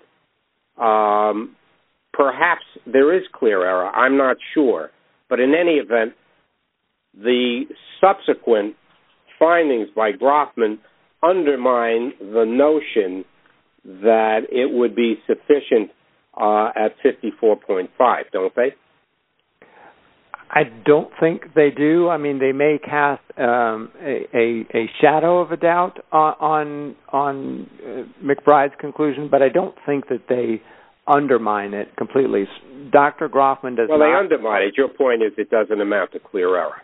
perhaps there is clear error. I'm not sure. But in any event, the subsequent findings by Groffman undermine the notion that it would be sufficient at 54.5, don't they? I don't think they do. I mean, they may cast a shadow of a doubt on McBride's conclusion, but I don't think that they undermine it completely. Dr. Groffman does not. Well, they undermine it. Your point is it doesn't amount to clear error.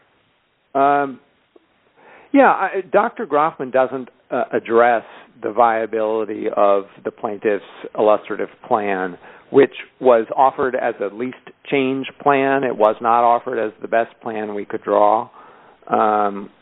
Dr. Groffman doesn't address the viability of the plaintiff's illustrative plan, which was offered as a least change plan. It was not offered as the best plan we could draw, and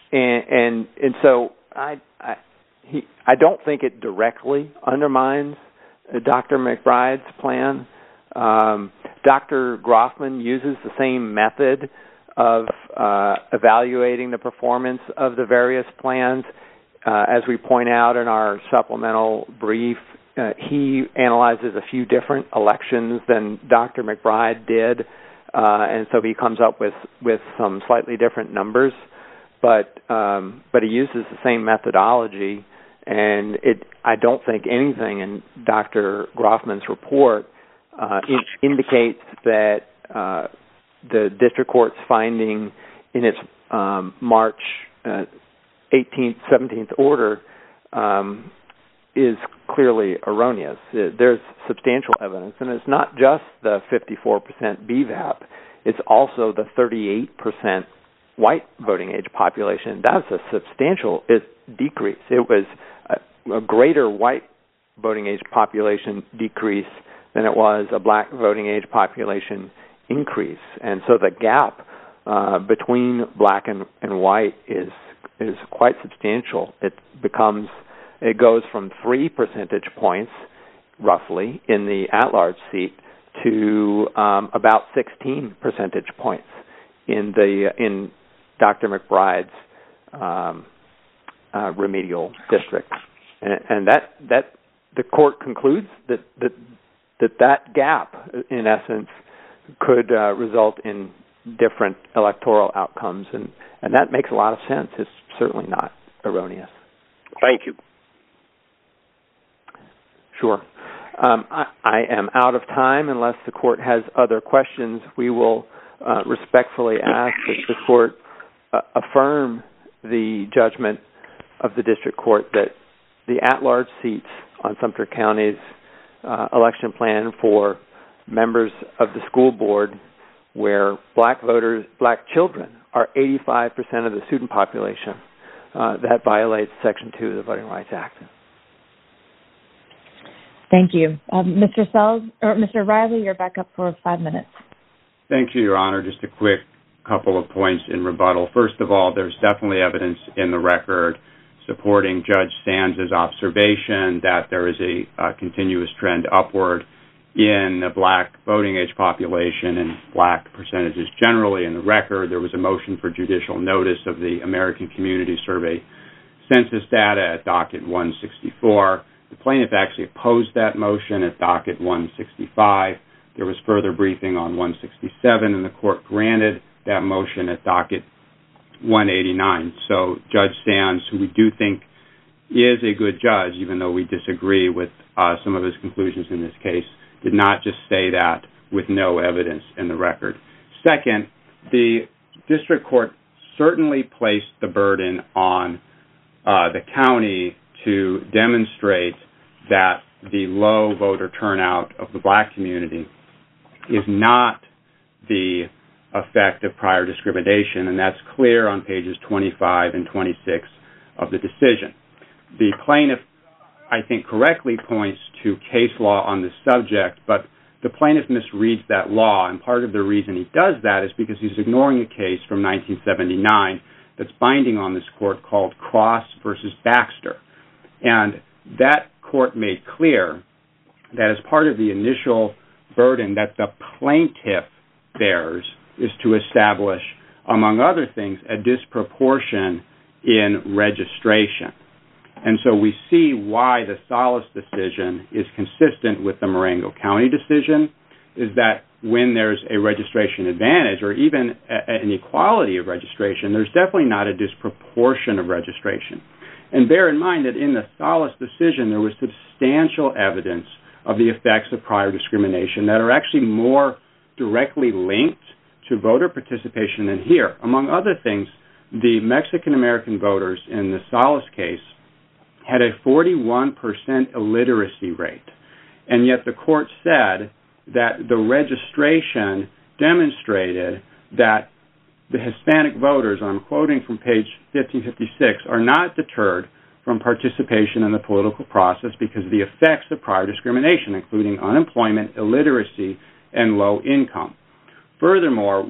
so I don't think it directly undermines Dr. McBride's plan. Dr. Groffman uses the same method of evaluating the performance of the various plans. As we point out in our supplemental brief, he analyzes a few different elections than Dr. McBride did, and so he comes up with some slightly different numbers. But he uses the same methodology, and I don't think anything in Dr. Groffman's report indicates that the district court's finding in its March 18th, 17th order is clearly erroneous. There's substantial evidence, and it's not just the 54% BVAP. It's also the 38% white voting age population. That's a substantial decrease. It was a greater white voting age population decrease than it was a black voting age population increase. And so the gap between black and white is quite substantial. It goes from 3 percentage points, roughly, in the at-large seat to about 16 percentage points in Dr. McBride's remedial district, and that the court concludes that gap, in essence, could result in different electoral outcomes, and that makes a lot of sense. It's certainly not erroneous. Thank you. Sure. I am out of time. Unless the court has other questions, we will respectfully ask that the court affirm the judgment of the district court that the at-large seats on Sumter County's election plan for members of the school board where black children are 85% of the student population, that violates Section 2 of the Voting Rights Act. Thank you. Mr. Riley, you're back up for 5 minutes. Thank you, Your Honor. Just a quick couple of points in rebuttal. First of all, there's definitely evidence in the record supporting Judge Sands' observation that there is a continuous trend upward in the black voting age population and black percentages generally. In the record, there was a motion for judicial notice of the American Community Survey census data at docket 164. The plaintiff actually opposed that motion at docket 165. There was further briefing on 167, and the court granted that motion at docket 189. So Judge Sands, who we do think is a good judge, even though we disagree with some of his conclusions in this case, did not just say that with no evidence in the record. Second, the district court certainly placed the burden on the county to demonstrate that the low voter turnout of the black community is not the effect of prior discrimination, and that's clear on pages 25 and 26 of the decision. The plaintiff, I think, correctly points to case law on this subject, but the plaintiff misreads that law, and part of the reason he does that is because he's ignoring a case from 1979 that's binding on this court called Cross versus Baxter. And that court made clear that as part of the initial burden that the plaintiff bears is to establish, among other things, a disproportion in registration. And so we see why the Salas decision is consistent with the Marengo County decision, is that when there's a registration advantage or even an equality of registration, there's definitely not a disproportion of registration. And bear in mind that in the Salas decision, there was substantial evidence of the effects of prior discrimination that are actually more directly linked to voter participation than here. Among other things, the Mexican-American voters in the Salas case had a 41% illiteracy rate. And yet the court said that the registration demonstrated that the Hispanic voters, and I'm quoting from page 1556, are not deterred from participation in the political process because of the effects of prior discrimination, including unemployment, illiteracy, and low income. Furthermore,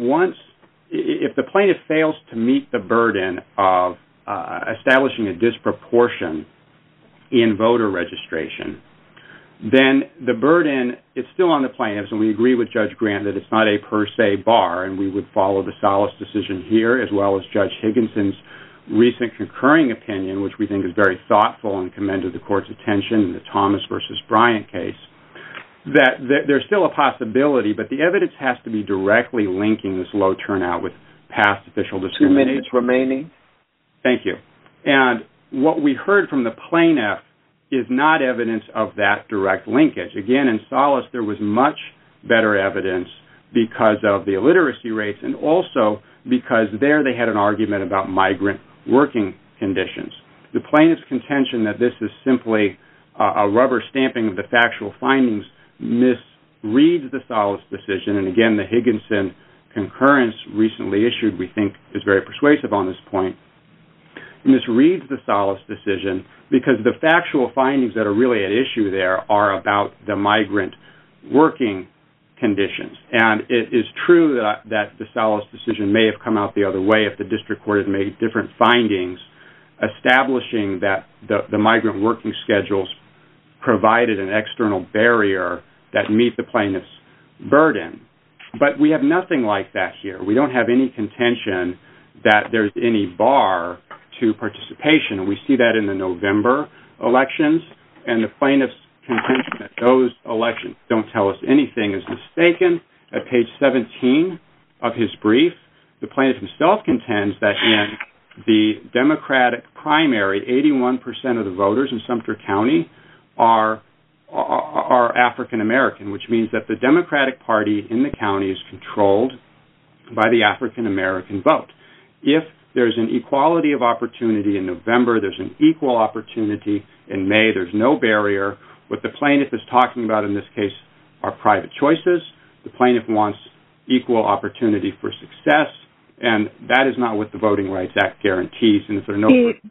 if the plaintiff fails to meet the burden of establishing a disproportion in voter registration, then the burden is still on the plaintiffs, and we agree with Judge Grant that it's not a per se bar, and we would follow the Salas decision here, as well as Judge Higginson's recent concurring opinion, which we think is very thoughtful and commended the court's attention in the Thomas versus Bryant case, that there's still a possibility, but the evidence has to be directly linking this low turnout with past official discrimination. 2 minutes remaining. Thank you. And what we heard from the plaintiff is not evidence of that direct linkage. Again, in Salas, there was much better evidence because of the illiteracy rates and also because there they had an argument about migrant working conditions. The plaintiff's contention that this is simply a rubber stamping of the factual findings misreads the Salas decision, and again, the Higginson concurrence recently issued, we think, is very persuasive on this point, misreads the Salas decision because the factual findings that are really at issue there are about the migrant working conditions. And it is true that the Salas decision may have come out the other way if the district court had made different findings establishing that the migrant working schedules provided an external barrier that meet the plaintiff's burden. But we have nothing like that here. We don't have any contention that there's any bar to participation. We see that in the November elections, and the plaintiff's contention that those elections don't tell us anything is mistaken. At page 17 of his brief, the plaintiff himself contends that in the Democratic primary, 81% of the voters in Sumter County are are African American, which means that the Democratic Party in the county is controlled by the African American vote. If there's an equality of opportunity in November, there's an equal opportunity in May, there's no barrier. What the plaintiff is talking about in this case are private choices. The plaintiff wants equal opportunity for success, and that is not what the Voting Rights Act guarantees. And if there are no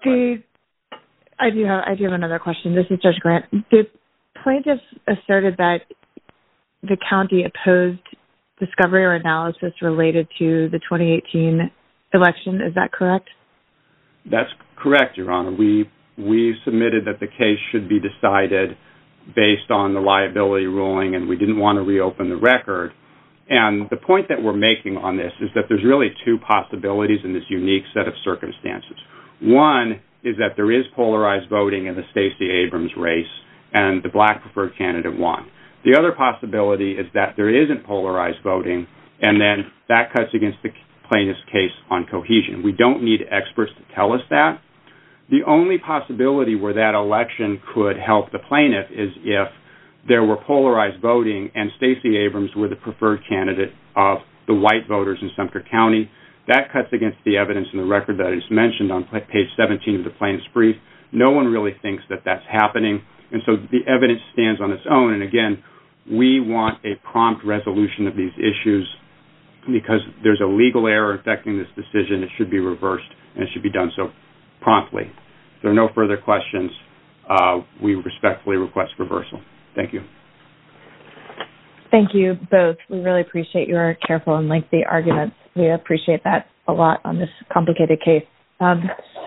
I do have another question. This is Judge Grant. The plaintiff asserted that the county opposed discovery or analysis related to the 2018 election. Is that correct? That's correct, Your Honor. We submitted that the case should be decided based on the liability ruling, and we didn't want to reopen the record. And the point that we're making on this is that there's really two possibilities in this unique set of circumstances. One is that there is polarized voting in the Stacey Abrams race, and the black preferred candidate won. The other possibility is that there isn't polarized voting, and then that cuts against the plaintiff's case on cohesion. We don't need experts to tell us that. The only possibility where that election could help the plaintiff is if there were polarized voting and Stacey Abrams were the preferred candidate of the white voters in Sumter County. That cuts against the evidence in the record that is mentioned on page 17 of the plaintiff's brief. No one really thinks that that's happening, and so the evidence stands on its own. And again, we want a prompt resolution of these issues because there's a legal error affecting this decision. It should be reversed, and it should be done so promptly. If there are no further questions, we respectfully request reversal. Thank you. Thank you both. We really appreciate your careful and lengthy arguments. We appreciate that a lot on this complicated case.